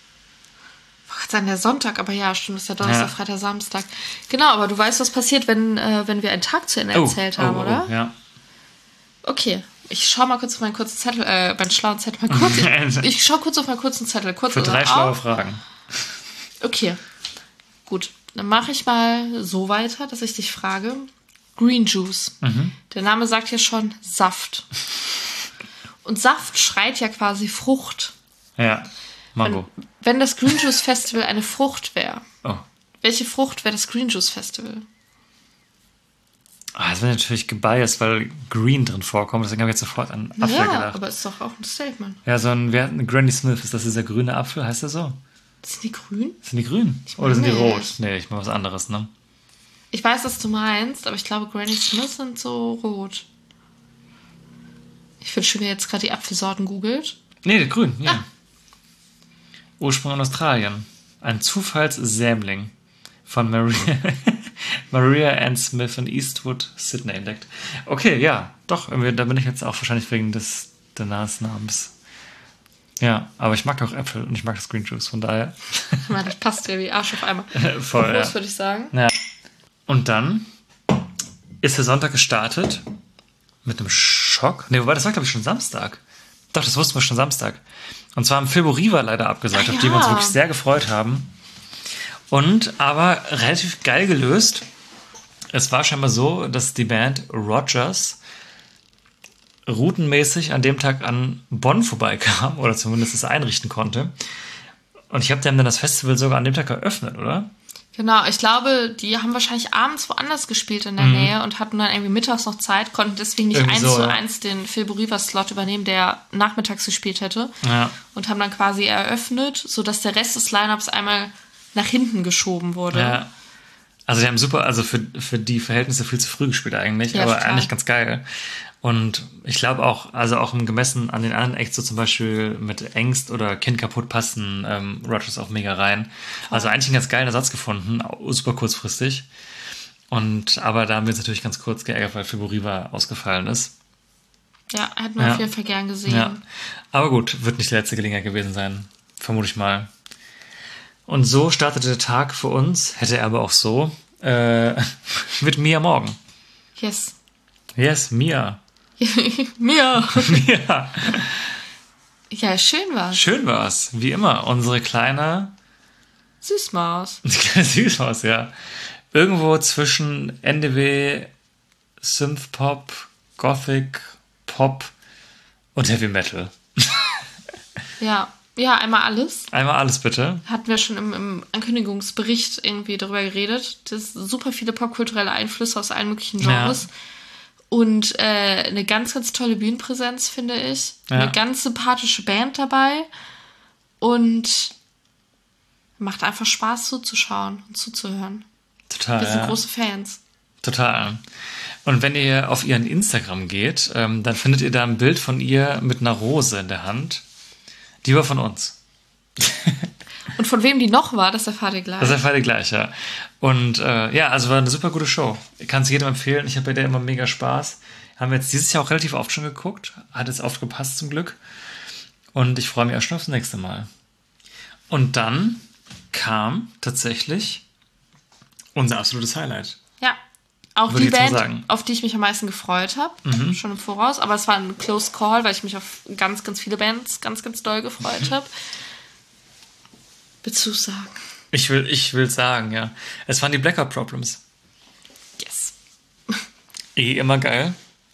[SPEAKER 6] Ich wollte sagen, der Sonntag, aber ja, stimmt, ist ja Donnerstag, Freitag, Samstag. Genau, aber du weißt, was passiert, wenn wir einen Tag zu Ende erzählt haben, oder?
[SPEAKER 5] Ja.
[SPEAKER 6] Okay, ich schau mal kurz auf meinen kurzen Zettel, meinen schlauen Zettel mal kurz. Ich schau kurz auf meinen kurzen Zettel. Kurz
[SPEAKER 5] für 3 schlaue Fragen.
[SPEAKER 6] Okay, gut. Dann mache ich mal so weiter, dass ich dich frage. Green Juice. Der Name sagt ja schon Saft. Und Saft schreit ja quasi Frucht.
[SPEAKER 5] Ja, Mango.
[SPEAKER 6] Wenn das Green Juice Festival eine Frucht wäre, welche Frucht wäre das Green Juice Festival?
[SPEAKER 5] Das wäre natürlich gebiased, weil Green drin vorkommt. Deswegen habe ich jetzt sofort an Apfel gedacht.
[SPEAKER 6] Ja, aber ist doch auch ein Statement.
[SPEAKER 5] Ja, ein Granny Smith, ist das dieser grüne Apfel? Heißt der so?
[SPEAKER 6] Sind die grün?
[SPEAKER 5] Sind die grün? Oder sind die rot? Nee, ich meine was anderes, ne?
[SPEAKER 6] Ich weiß, was du meinst, aber ich glaube, Granny Smith sind so rot. Ich würde schon jetzt gerade die Apfelsorten googelt.
[SPEAKER 5] Nee, grün, ja. Ursprung in Australien. Ein Zufallssämling von Maria Ann Smith in Eastwood, Sydney entdeckt. Okay, ja, doch, da bin ich jetzt auch wahrscheinlich wegen des Namens. Ja, aber ich mag auch Äpfel und ich mag das Green Juice, von daher.
[SPEAKER 6] Das passt ja wie Arsch auf einmal.
[SPEAKER 5] Voll,
[SPEAKER 6] groß, würde ich sagen.
[SPEAKER 5] Ja. Und dann ist der Sonntag gestartet mit einem Schock. Nee, wobei, das war, glaube ich, schon Samstag. Doch, das wussten wir schon Samstag. Und zwar haben Phil Riva leider abgesagt, auf die wir uns wirklich sehr gefreut haben. Und aber relativ geil gelöst. Es war scheinbar so, dass die Band Rogers routenmäßig an dem Tag an Bonn vorbeikam oder zumindest es einrichten konnte. Und ich habe dann das Festival sogar an dem Tag eröffnet, oder?
[SPEAKER 6] Genau, ich glaube, die haben wahrscheinlich abends woanders gespielt in der Nähe und hatten dann irgendwie mittags noch Zeit, konnten deswegen nicht
[SPEAKER 5] Irgendwie
[SPEAKER 6] 1:1 den Phil Boriva-Slot übernehmen, der nachmittags gespielt hätte.
[SPEAKER 5] Ja.
[SPEAKER 6] Und haben dann quasi eröffnet, sodass der Rest des Lineups einmal nach hinten geschoben wurde.
[SPEAKER 5] Ja. Also die haben super, also für die Verhältnisse viel zu früh gespielt eigentlich,
[SPEAKER 6] Ja,
[SPEAKER 5] aber
[SPEAKER 6] total.
[SPEAKER 5] eigentlich ganz geil. Und ich glaube auch, also auch im Gemessen an den anderen Acts, so zum Beispiel mit Ängst oder Kind kaputt passen Rogers auch mega rein. Also eigentlich einen ganz geilen Ersatz gefunden, super kurzfristig. Aber da haben wir uns natürlich ganz kurz geärgert, weil Fiboriva ausgefallen ist.
[SPEAKER 6] Ja, hätten wir auf jeden Fall gern gesehen.
[SPEAKER 5] Ja. Aber gut, wird nicht die letzte Gelegenheit gewesen sein, vermute ich mal. Und so startete der Tag für uns, hätte er aber auch so, mit Mia Morgan.
[SPEAKER 6] Yes.
[SPEAKER 5] Yes, Mia.
[SPEAKER 6] Mir.
[SPEAKER 5] Ja.
[SPEAKER 6] Ja, schön war's.
[SPEAKER 5] Schön war's, wie immer. Unsere kleine
[SPEAKER 6] Süßmaus.
[SPEAKER 5] Süßmaus, ja. Irgendwo zwischen NDW, Synthpop, Gothic, Pop und Heavy Metal.
[SPEAKER 6] Ja, einmal alles.
[SPEAKER 5] Einmal alles bitte.
[SPEAKER 6] Hatten wir schon im Ankündigungsbericht irgendwie darüber geredet. Das sind super viele popkulturelle Einflüsse aus allen möglichen Genres.
[SPEAKER 5] Ja.
[SPEAKER 6] Und eine ganz, ganz tolle Bühnenpräsenz, finde ich.
[SPEAKER 5] Ja.
[SPEAKER 6] Eine ganz sympathische Band dabei. Und macht einfach Spaß zuzuschauen und zuzuhören.
[SPEAKER 5] Total.
[SPEAKER 6] Wir sind große Fans.
[SPEAKER 5] Total. Und wenn ihr auf ihren Instagram geht, dann findet ihr da ein Bild von ihr mit einer Rose in der Hand. Die war von uns.
[SPEAKER 6] Und von wem die noch war, das erfahrt ihr gleich.
[SPEAKER 5] Das erfahrt ihr gleich, ja. Und also war eine super gute Show. Ich kann es jedem empfehlen. Ich habe bei der immer mega Spaß. Haben wir jetzt dieses Jahr auch relativ oft schon geguckt. Hat jetzt oft gepasst zum Glück. Und ich freue mich auch schon aufs nächste Mal. Und dann kam tatsächlich unser absolutes Highlight.
[SPEAKER 6] Ja, auch
[SPEAKER 5] Würde
[SPEAKER 6] die
[SPEAKER 5] ich jetzt mal
[SPEAKER 6] Band,
[SPEAKER 5] sagen.
[SPEAKER 6] auf die ich mich am meisten gefreut habe, schon im Voraus. Aber es war ein Close Call, weil ich mich auf ganz, ganz viele Bands ganz, ganz doll gefreut habe. Willst du sagen?
[SPEAKER 5] Ich will sagen, ja. Es waren die Blackout Problems.
[SPEAKER 6] Yes.
[SPEAKER 5] Immer geil.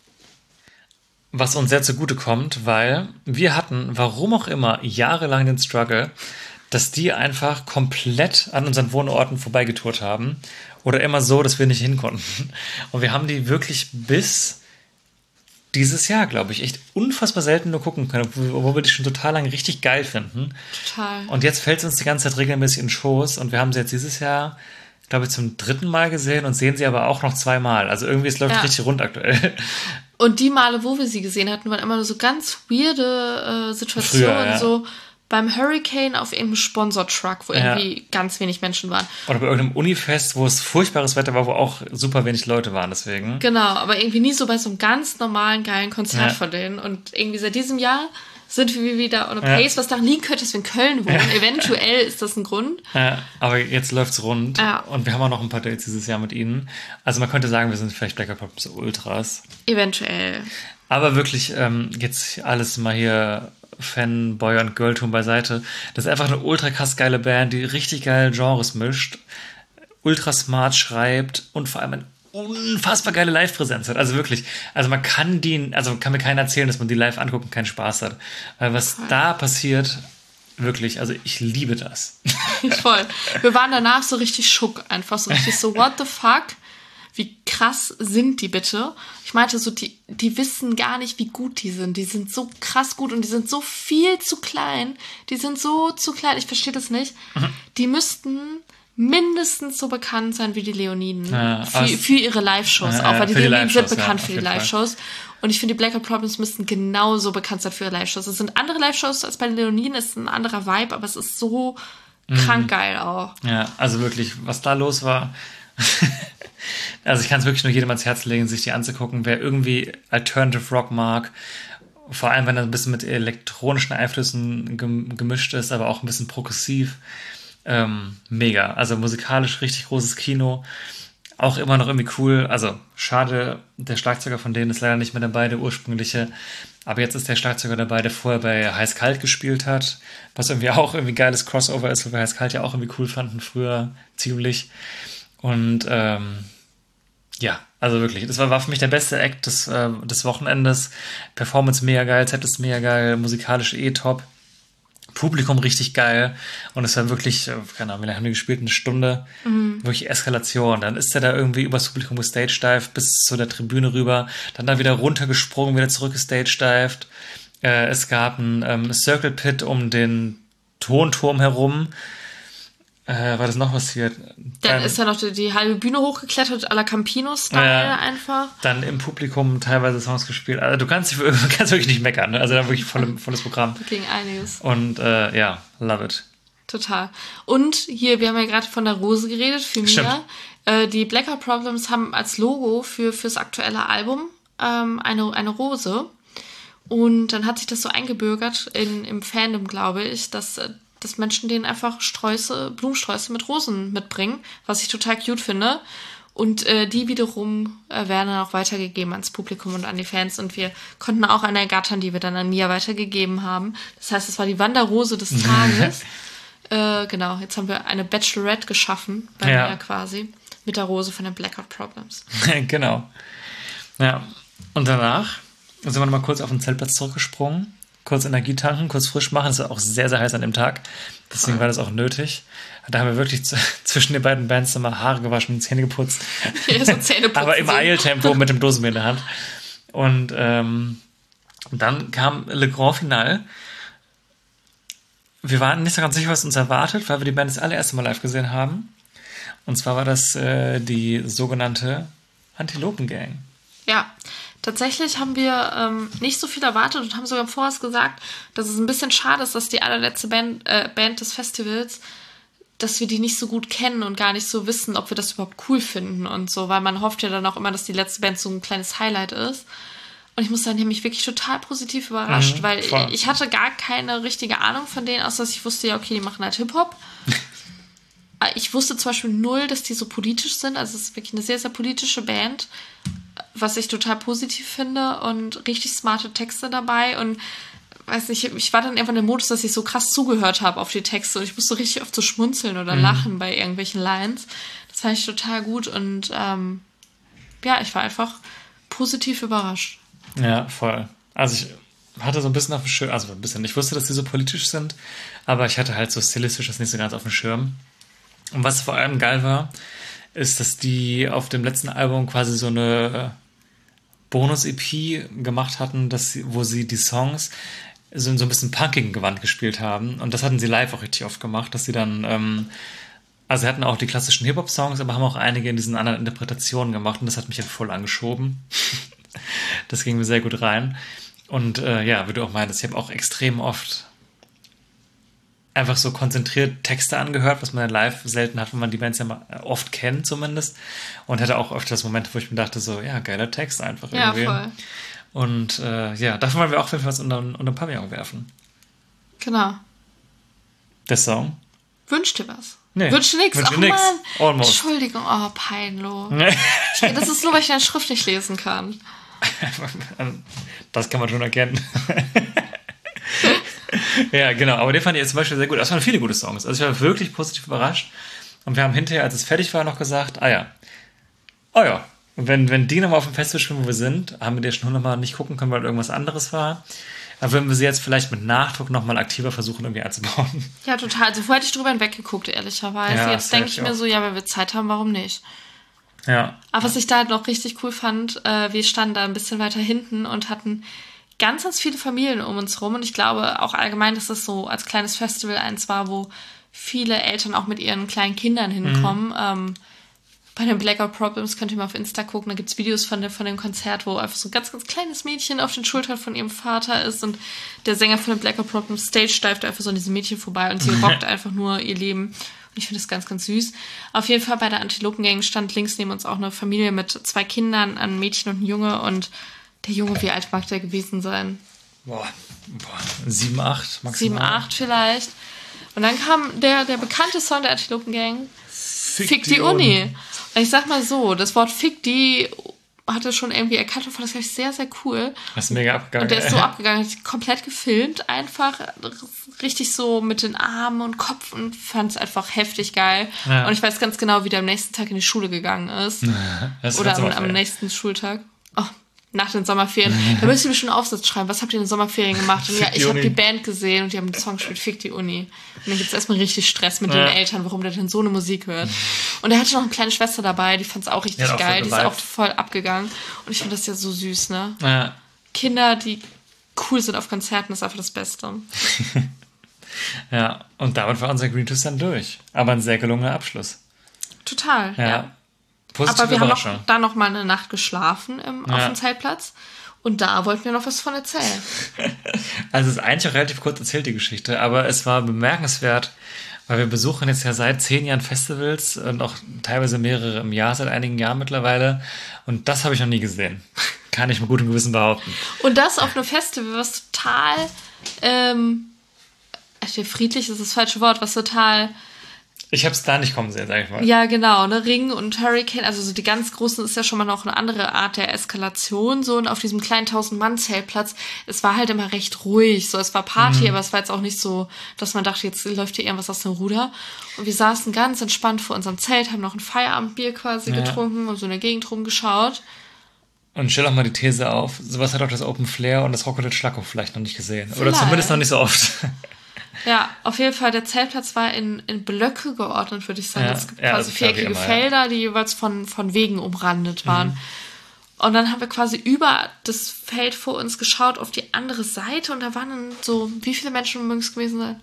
[SPEAKER 5] Was uns sehr zugute kommt, weil wir hatten, warum auch immer, jahrelang den Struggle, dass die einfach komplett an unseren Wohnorten vorbeigetourt haben. Oder immer so, dass wir nicht hin konnten. Und wir haben die wirklich bis dieses Jahr, glaube ich, echt unfassbar selten nur gucken können, obwohl wir die schon total lange richtig geil finden.
[SPEAKER 6] Total.
[SPEAKER 5] Und jetzt fällt es uns die ganze Zeit regelmäßig in den Schoß und wir haben sie jetzt dieses Jahr, glaube ich, zum 3. Mal gesehen und sehen sie aber auch noch 2 Mal. Also irgendwie, es läuft richtig rund aktuell.
[SPEAKER 6] Und die Male, wo wir sie gesehen hatten, waren immer nur so ganz weirde Situationen.
[SPEAKER 5] Früher, ja.
[SPEAKER 6] So beim Hurricane auf irgendeinem Sponsor-Truck, wo irgendwie ganz wenig Menschen waren.
[SPEAKER 5] Oder bei irgendeinem Unifest, wo es furchtbares Wetter war, wo auch super wenig Leute waren, deswegen.
[SPEAKER 6] Genau, aber irgendwie nie so bei so einem ganz normalen, geilen Konzert von denen. Und irgendwie seit diesem Jahr sind wir wieder on a pace, was daran liegen könnte, dass wir in Köln wohnen. Eventuell ist das ein Grund.
[SPEAKER 5] Ja, aber jetzt läuft's rund.
[SPEAKER 6] Ja.
[SPEAKER 5] Und wir haben auch noch ein paar Dates dieses Jahr mit ihnen. Also man könnte sagen, wir sind vielleicht Blackout Problems Ultras.
[SPEAKER 6] Eventuell.
[SPEAKER 5] Aber wirklich, jetzt alles mal hier Fanboy und Girltum beiseite. Das ist einfach eine ultra krass geile Band, die richtig geile Genres mischt, ultra smart schreibt und vor allem eine unfassbar geile Live-Präsenz hat. Also wirklich, man kann mir keiner erzählen, dass man die live anguckt und keinen Spaß hat. Weil was da passiert, wirklich, also ich liebe das.
[SPEAKER 6] Voll. Wir waren danach so richtig schock, einfach so richtig so, what the fuck? Wie krass sind die bitte? Ich meinte so, die wissen gar nicht, wie gut die sind. Die sind so krass gut und die sind so viel zu klein. Die sind so zu klein, ich verstehe das nicht. Die müssten mindestens so bekannt sein wie die Leoniden. Ja, für ihre Live-Shows auch, weil die Leoniden sind bekannt für die Live-Shows. Und ich finde, die Blackout Problems müssten genauso bekannt sein für ihre Live-Shows. Es sind andere Live-Shows als bei den Leoniden, es ist ein anderer Vibe, aber es ist so krank geil auch.
[SPEAKER 5] Ja, also wirklich, was da los war... Also ich kann es wirklich nur jedem ans Herz legen, sich die anzugucken, wer irgendwie Alternative Rock mag, vor allem wenn er ein bisschen mit elektronischen Einflüssen gemischt ist, aber auch ein bisschen progressiv, mega. Also musikalisch richtig großes Kino, auch immer noch irgendwie cool. Also schade, der Schlagzeuger von denen ist leider nicht mehr dabei, der ursprüngliche, aber jetzt ist der Schlagzeuger dabei, der vorher bei Heiß Kalt gespielt hat, was irgendwie auch irgendwie geiles Crossover ist, weil wir Heiß Kalt ja auch irgendwie cool fanden früher, ziemlich. Und Ja, also wirklich. Das war für mich der beste Act des Wochenendes. Performance mega geil, Set ist mega geil, musikalisch top. Publikum richtig geil. Und es war wirklich, keine Ahnung, wie lange haben die gespielt? Eine Stunde. Wirklich Eskalation. Dann ist er da irgendwie übers Publikum gestagedived bis zu der Tribüne rüber. Dann da wieder runtergesprungen, wieder zurück gestagedived. Es gab einen Circle Pit um den Tonturm herum. War das noch passiert?
[SPEAKER 6] Dann ist er noch die halbe Bühne hochgeklettert, à la Campino-Style einfach.
[SPEAKER 5] Dann im Publikum teilweise Songs gespielt. Also du kannst wirklich nicht meckern. Ne? Also da wirklich volles Programm.
[SPEAKER 6] Ging einiges.
[SPEAKER 5] Und love it.
[SPEAKER 6] Total. Und hier, wir haben ja gerade von der Rose geredet, für Mia. Die Blackout Problems haben als Logo fürs aktuelle Album eine Rose. Und dann hat sich das so eingebürgert im Fandom, glaube ich, dass Menschen denen einfach Blumensträuße mit Rosen mitbringen, was ich total cute finde. Und die wiederum werden dann auch weitergegeben ans Publikum und an die Fans. Und wir konnten auch eine ergattern, die wir dann an Mia weitergegeben haben. Das heißt, es war die Wanderrose des Tages. Genau, jetzt haben wir eine Bachelorette geschaffen, bei Mia quasi, mit der Rose von den Blackout Problems.
[SPEAKER 5] Genau. Ja, und danach sind wir nochmal kurz auf den Zeltplatz zurückgesprungen. Kurz Energie tanken, kurz frisch machen. Es war auch sehr, sehr heiß an dem Tag. Deswegen war das auch nötig. Da haben wir wirklich zwischen den beiden Bands nochmal Haare gewaschen und Zähne geputzt.
[SPEAKER 6] Ja, so Zähneputzen.
[SPEAKER 5] Aber im Eiltempo mit dem Dosenbier in der Hand. Und dann kam Le Grand Finale. Wir waren nicht so ganz sicher, was uns erwartet, weil wir die Band das allererste Mal live gesehen haben. Und zwar war das die sogenannte Antilopen Gang.
[SPEAKER 6] Ja, tatsächlich haben wir nicht so viel erwartet und haben sogar im Voraus gesagt, dass es ein bisschen schade ist, dass die allerletzte Band des Festivals, dass wir die nicht so gut kennen und gar nicht so wissen, ob wir das überhaupt cool finden und so, weil man hofft ja dann auch immer, dass die letzte Band so ein kleines Highlight ist. Und ich muss sagen, die haben mich wirklich total positiv überrascht, weil ich hatte gar keine richtige Ahnung von denen, außer dass ich wusste, ja, okay, die machen halt Hip-Hop. Ich wusste zum Beispiel null, dass die so politisch sind, also es ist wirklich eine sehr, sehr politische Band, was ich total positiv finde und richtig smarte Texte dabei und weiß nicht, ich war dann einfach in dem Modus, dass ich so krass zugehört habe auf die Texte und ich musste richtig oft so schmunzeln oder lachen bei irgendwelchen Lines. Das fand ich total gut und ich war einfach positiv überrascht.
[SPEAKER 5] Ja, voll. Also ich hatte so ein bisschen auf dem Schirm, also ein bisschen, ich wusste, dass die so politisch sind, aber ich hatte halt so stilistisch das nicht so ganz auf dem Schirm. Und was vor allem geil war, ist, dass die auf dem letzten Album quasi so eine Bonus-EP gemacht hatten, wo sie die Songs so ein bisschen punkigen Gewand gespielt haben. Und das hatten sie live auch richtig oft gemacht, dass sie dann, also sie hatten auch die klassischen Hip-Hop-Songs, aber haben auch einige in diesen anderen Interpretationen gemacht und das hat mich dann voll angeschoben. Das ging mir sehr gut rein. Und wie du auch meintest, ich habe auch extrem oft einfach so konzentriert Texte angehört, was man dann live selten hat, wenn man die Bands ja mal oft kennt zumindest. Und hatte auch öfters Momente, wo ich mir dachte so, ja, geiler Text einfach irgendwie.
[SPEAKER 6] Ja, voll.
[SPEAKER 5] Und davon wollen wir auch auf jeden Fall was unter den Pavillon werfen.
[SPEAKER 6] Genau.
[SPEAKER 5] Der Song?
[SPEAKER 6] Wünsch dir was.
[SPEAKER 5] Nee.
[SPEAKER 6] Wünsch dir nix.
[SPEAKER 5] Wünsch dir
[SPEAKER 6] Ach
[SPEAKER 5] nix.
[SPEAKER 6] Mann.
[SPEAKER 5] Almost.
[SPEAKER 6] Entschuldigung, peinlich. Das ist nur, weil ich deine Schrift nicht lesen kann.
[SPEAKER 5] Das kann man schon erkennen. Ja, genau. Aber den fand ich jetzt zum Beispiel sehr gut. Das waren viele gute Songs. Also ich war wirklich positiv überrascht. Und wir haben hinterher, als es fertig war, noch gesagt, wenn die nochmal auf dem Festival spielen, wo wir sind, haben wir die schon nochmal nicht gucken können, weil irgendwas anderes war. Aber würden wir sie jetzt vielleicht mit Nachdruck nochmal aktiver versuchen, irgendwie einzubauen. Ja,
[SPEAKER 6] total. Also vorher hätte ich drüber hinweggeguckt, ehrlicherweise.
[SPEAKER 5] Ja,
[SPEAKER 6] jetzt denke ich mir so, ja, wenn wir Zeit haben, warum nicht?
[SPEAKER 5] Ja.
[SPEAKER 6] Aber was ich da halt noch richtig cool fand, wir standen da ein bisschen weiter hinten und hatten ganz, ganz viele Familien um uns rum. Und ich glaube auch allgemein, dass das so als kleines Festival eins war, wo viele Eltern auch mit ihren kleinen Kindern hinkommen. Bei den Blackout Problems könnt ihr mal auf Insta gucken, da gibt es Videos von dem Konzert, wo einfach so ein ganz, ganz kleines Mädchen auf den Schultern von ihrem Vater ist und der Sänger von den Blackout Problems stage-divet einfach so an diesem Mädchen vorbei und sie rockt einfach nur ihr Leben. Und ich finde das ganz, ganz süß. Auf jeden Fall bei der Antilopen Gang stand links neben uns auch eine Familie mit 2 Kindern, ein Mädchen und ein Junge und der Junge, wie alt mag der gewesen sein?
[SPEAKER 5] Boah, 7, 8 maximal.
[SPEAKER 6] 7, 8 vielleicht. Und dann kam der bekannte Song der Antilopen Gang, Fick die Uni. Und ich sag mal so, das Wort Fick die hatte schon irgendwie erkannt und fand das gleich sehr, sehr cool.
[SPEAKER 5] Das ist mega abgegangen.
[SPEAKER 6] Und der ist so abgegangen, hat komplett gefilmt, einfach richtig so mit den Armen und Kopf und fand es einfach heftig geil. Ja. Und ich weiß ganz genau, wie der am nächsten Tag in die Schule gegangen ist. Oder am nächsten Schultag. Oh, nach den Sommerferien. Da müsst ihr mir schon einen Aufsatz schreiben. Was habt ihr in den Sommerferien gemacht? Und ja, ich habe die Band gesehen und die haben den Song gespielt, Fick die Uni. Und dann gibt es erstmal richtig Stress mit den Eltern, warum der denn so eine Musik hört. Und er hatte noch eine kleine Schwester dabei, die fand es auch richtig geil. Die ist auch voll abgegangen. Und ich finde das ja so süß, ne? Ja. Kinder, die cool sind auf Konzerten, ist einfach das Beste.
[SPEAKER 5] Ja, und damit war unser Green Tuesday dann durch. Aber ein sehr gelungener Abschluss.
[SPEAKER 6] Total, ja.
[SPEAKER 5] Positive
[SPEAKER 6] Aber wir haben da noch mal eine Nacht geschlafen auf dem Zeltplatz. Und da wollten wir noch was von erzählen.
[SPEAKER 5] Also es ist eigentlich auch relativ kurz erzählt, die Geschichte. Aber es war bemerkenswert, weil wir besuchen jetzt ja seit 10 Jahren Festivals und auch teilweise mehrere im Jahr, seit einigen Jahren mittlerweile. Und das habe ich noch nie gesehen. Kann ich mit gutem Gewissen behaupten.
[SPEAKER 6] Und das auf einem Festival, was total friedlich ist das falsche Wort, was total...
[SPEAKER 5] Ich habe es da nicht kommen sehen, sag ich mal.
[SPEAKER 6] Ja, genau, ne, Ring und Hurricane, also so die ganz großen ist ja schon mal noch eine andere Art der Eskalation, so, und auf diesem kleinen 1000-Mann-Zeltplatz, es war halt immer recht ruhig, so, es war Party, aber es war jetzt auch nicht so, dass man dachte, jetzt läuft hier irgendwas aus dem Ruder. Und wir saßen ganz entspannt vor unserem Zelt, haben noch ein Feierabendbier quasi getrunken und so in der Gegend rumgeschaut.
[SPEAKER 5] Und stell doch mal die These auf, sowas hat auch das Open Flair und das Rocketed Schlackow vielleicht noch nicht gesehen. Oder zumindest noch nicht so oft.
[SPEAKER 6] Ja, auf jeden Fall, der Zeltplatz war in Blöcke geordnet, würde ich sagen. Es gibt quasi viereckige Felder, die jeweils von Wegen umrandet waren. Und dann haben wir quasi über das Feld vor uns geschaut auf die andere Seite und da waren dann so, wie viele Menschen mögen es gewesen sein?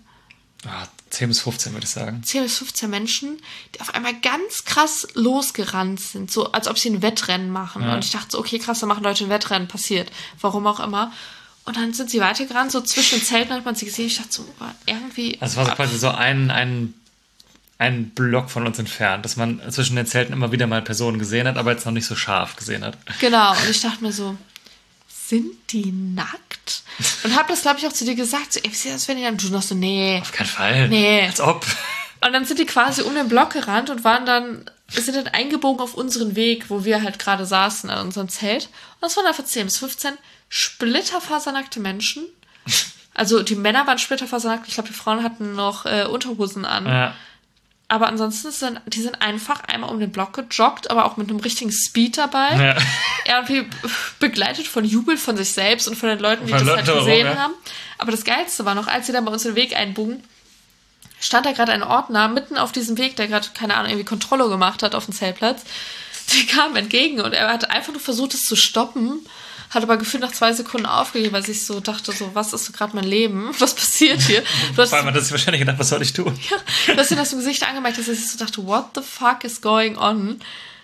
[SPEAKER 5] 10 bis 15, würde ich sagen.
[SPEAKER 6] 10 bis 15 Menschen, die auf einmal ganz krass losgerannt sind, so als ob sie ein Wettrennen machen. Ja. Und ich dachte so, okay, krass, da machen Leute ein Wettrennen, passiert. Warum auch immer. Und dann sind sie weitergerannt, so zwischen den Zelten hat man sie gesehen. Ich dachte so, irgendwie...
[SPEAKER 5] Also es war so quasi so ein Block von uns entfernt, dass man zwischen den Zelten immer wieder mal Personen gesehen hat, aber jetzt noch nicht so scharf gesehen hat.
[SPEAKER 6] Genau, und ich dachte mir so, sind die nackt? Und habe das, glaube ich, auch zu dir gesagt, so, ey, wie sieht das, wenn die dann... Du noch so, nee.
[SPEAKER 5] Auf keinen Fall.
[SPEAKER 6] Nee.
[SPEAKER 5] Als ob.
[SPEAKER 6] Und dann sind die quasi um den Block gerannt und sind dann eingebogen auf unseren Weg, wo wir halt gerade saßen an unserem Zelt. Und das waren einfach 10 bis 15 splitterfasernackte Menschen. Also die Männer waren splitterfasernackt. Ich glaube, die Frauen hatten noch Unterhosen an. Ja. Aber ansonsten sind einfach einmal um den Block gejoggt, aber auch mit einem richtigen Speed dabei. Ja. Irgendwie begleitet von Jubel von sich selbst und von den Leuten, die das halt gesehen haben. Aber das Geilste war noch, als sie dann bei uns den Weg einbogen, stand da gerade ein Ordner mitten auf diesem Weg, der gerade, keine Ahnung, irgendwie Kontrolle gemacht hat auf dem Zeltplatz. Der kam entgegen und er hat einfach nur versucht, es zu stoppen, hat aber gefühlt nach 2 Sekunden aufgegeben, weil ich so dachte, so, was ist so gerade mein Leben? Was passiert hier?
[SPEAKER 5] Vor allem hat er sich wahrscheinlich gedacht, was soll ich tun?
[SPEAKER 6] Ja, du hast ihn aus dem Gesicht angemerkt, dass ich so dachte, what the fuck is going on?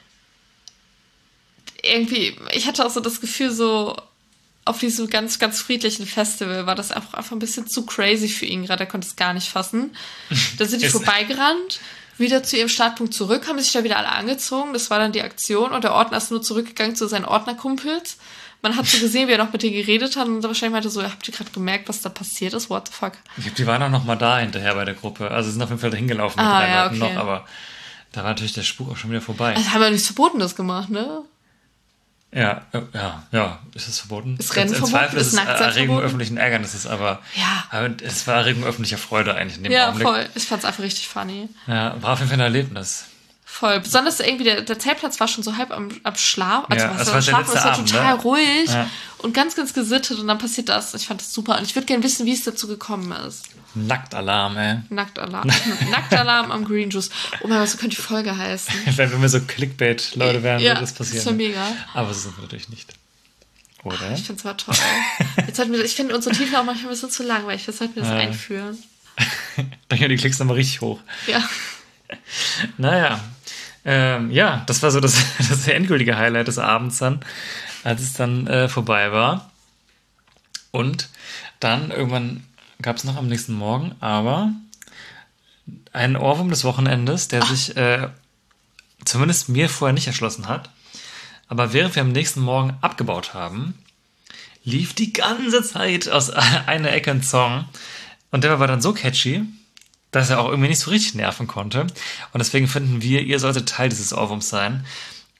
[SPEAKER 6] Irgendwie, ich hatte auch so das Gefühl, so auf diesem ganz, ganz friedlichen Festival war das einfach ein bisschen zu crazy für ihn gerade, er konnte es gar nicht fassen. Da sind die vorbeigerannt, wieder zu ihrem Startpunkt zurück, haben sich da wieder alle angezogen, das war dann die Aktion und der Ordner ist nur zurückgegangen zu seinen Ordnerkumpels. Man hat so gesehen, wie er noch mit denen geredet hat und wahrscheinlich meinte so, habt ihr gerade gemerkt, was da passiert ist? What the fuck?
[SPEAKER 5] Ich glaube, die waren auch noch mal da hinterher bei der Gruppe. Also sind auf jeden Fall da hingelaufen mit 3 Leuten noch, aber da war natürlich der Spuk auch schon wieder vorbei.
[SPEAKER 6] Also haben wir nichts Verbotenes gemacht, ne?
[SPEAKER 5] Ja, ist es verboten?
[SPEAKER 6] Ist Rennen verboten?
[SPEAKER 5] Zweifel ist es Erregung öffentlichen Ärgernisses, aber es war Erregung öffentlicher Freude eigentlich in dem Augenblick.
[SPEAKER 6] Ja, voll. Ich fand's einfach richtig funny.
[SPEAKER 5] Ja, war auf jeden Fall ein Erlebnis.
[SPEAKER 6] Voll. Besonders irgendwie, der Zeltplatz war schon so halb am Schlaf. Also
[SPEAKER 5] ja, es war
[SPEAKER 6] total ruhig und ganz, ganz gesittet und dann passiert das. Ich fand das super und ich würde gerne wissen, wie es dazu gekommen ist.
[SPEAKER 5] Nacktalarm, ey.
[SPEAKER 6] Nacktalarm. Nacktalarm am Green Juice. Oh mein Gott, so könnte die Folge heißen.
[SPEAKER 5] Wenn wir so Clickbait-Leute wären, würde das passieren.
[SPEAKER 6] Das wäre mega.
[SPEAKER 5] Aber so sind wir natürlich nicht. Oder?
[SPEAKER 6] Ich finde es aber toll. Ich finde unsere Titel auch manchmal ein bisschen zu langweilig. Jetzt sollten wir das einführen.
[SPEAKER 5] Dann gehen die Klicks nochmal richtig hoch.
[SPEAKER 6] Ja.
[SPEAKER 5] Naja. Das war so das endgültige Highlight des Abends dann, als es dann vorbei war. Und dann irgendwann gab es noch am nächsten Morgen aber einen Ohrwurm des Wochenendes, der sich zumindest mir vorher nicht erschlossen hat. Aber während wir am nächsten Morgen abgebaut haben, lief die ganze Zeit aus einer Ecke ein Song. Und der war dann so catchy, dass er auch irgendwie nicht so richtig nerven konnte. Und deswegen finden wir, ihr solltet Teil dieses Ohrwurms sein.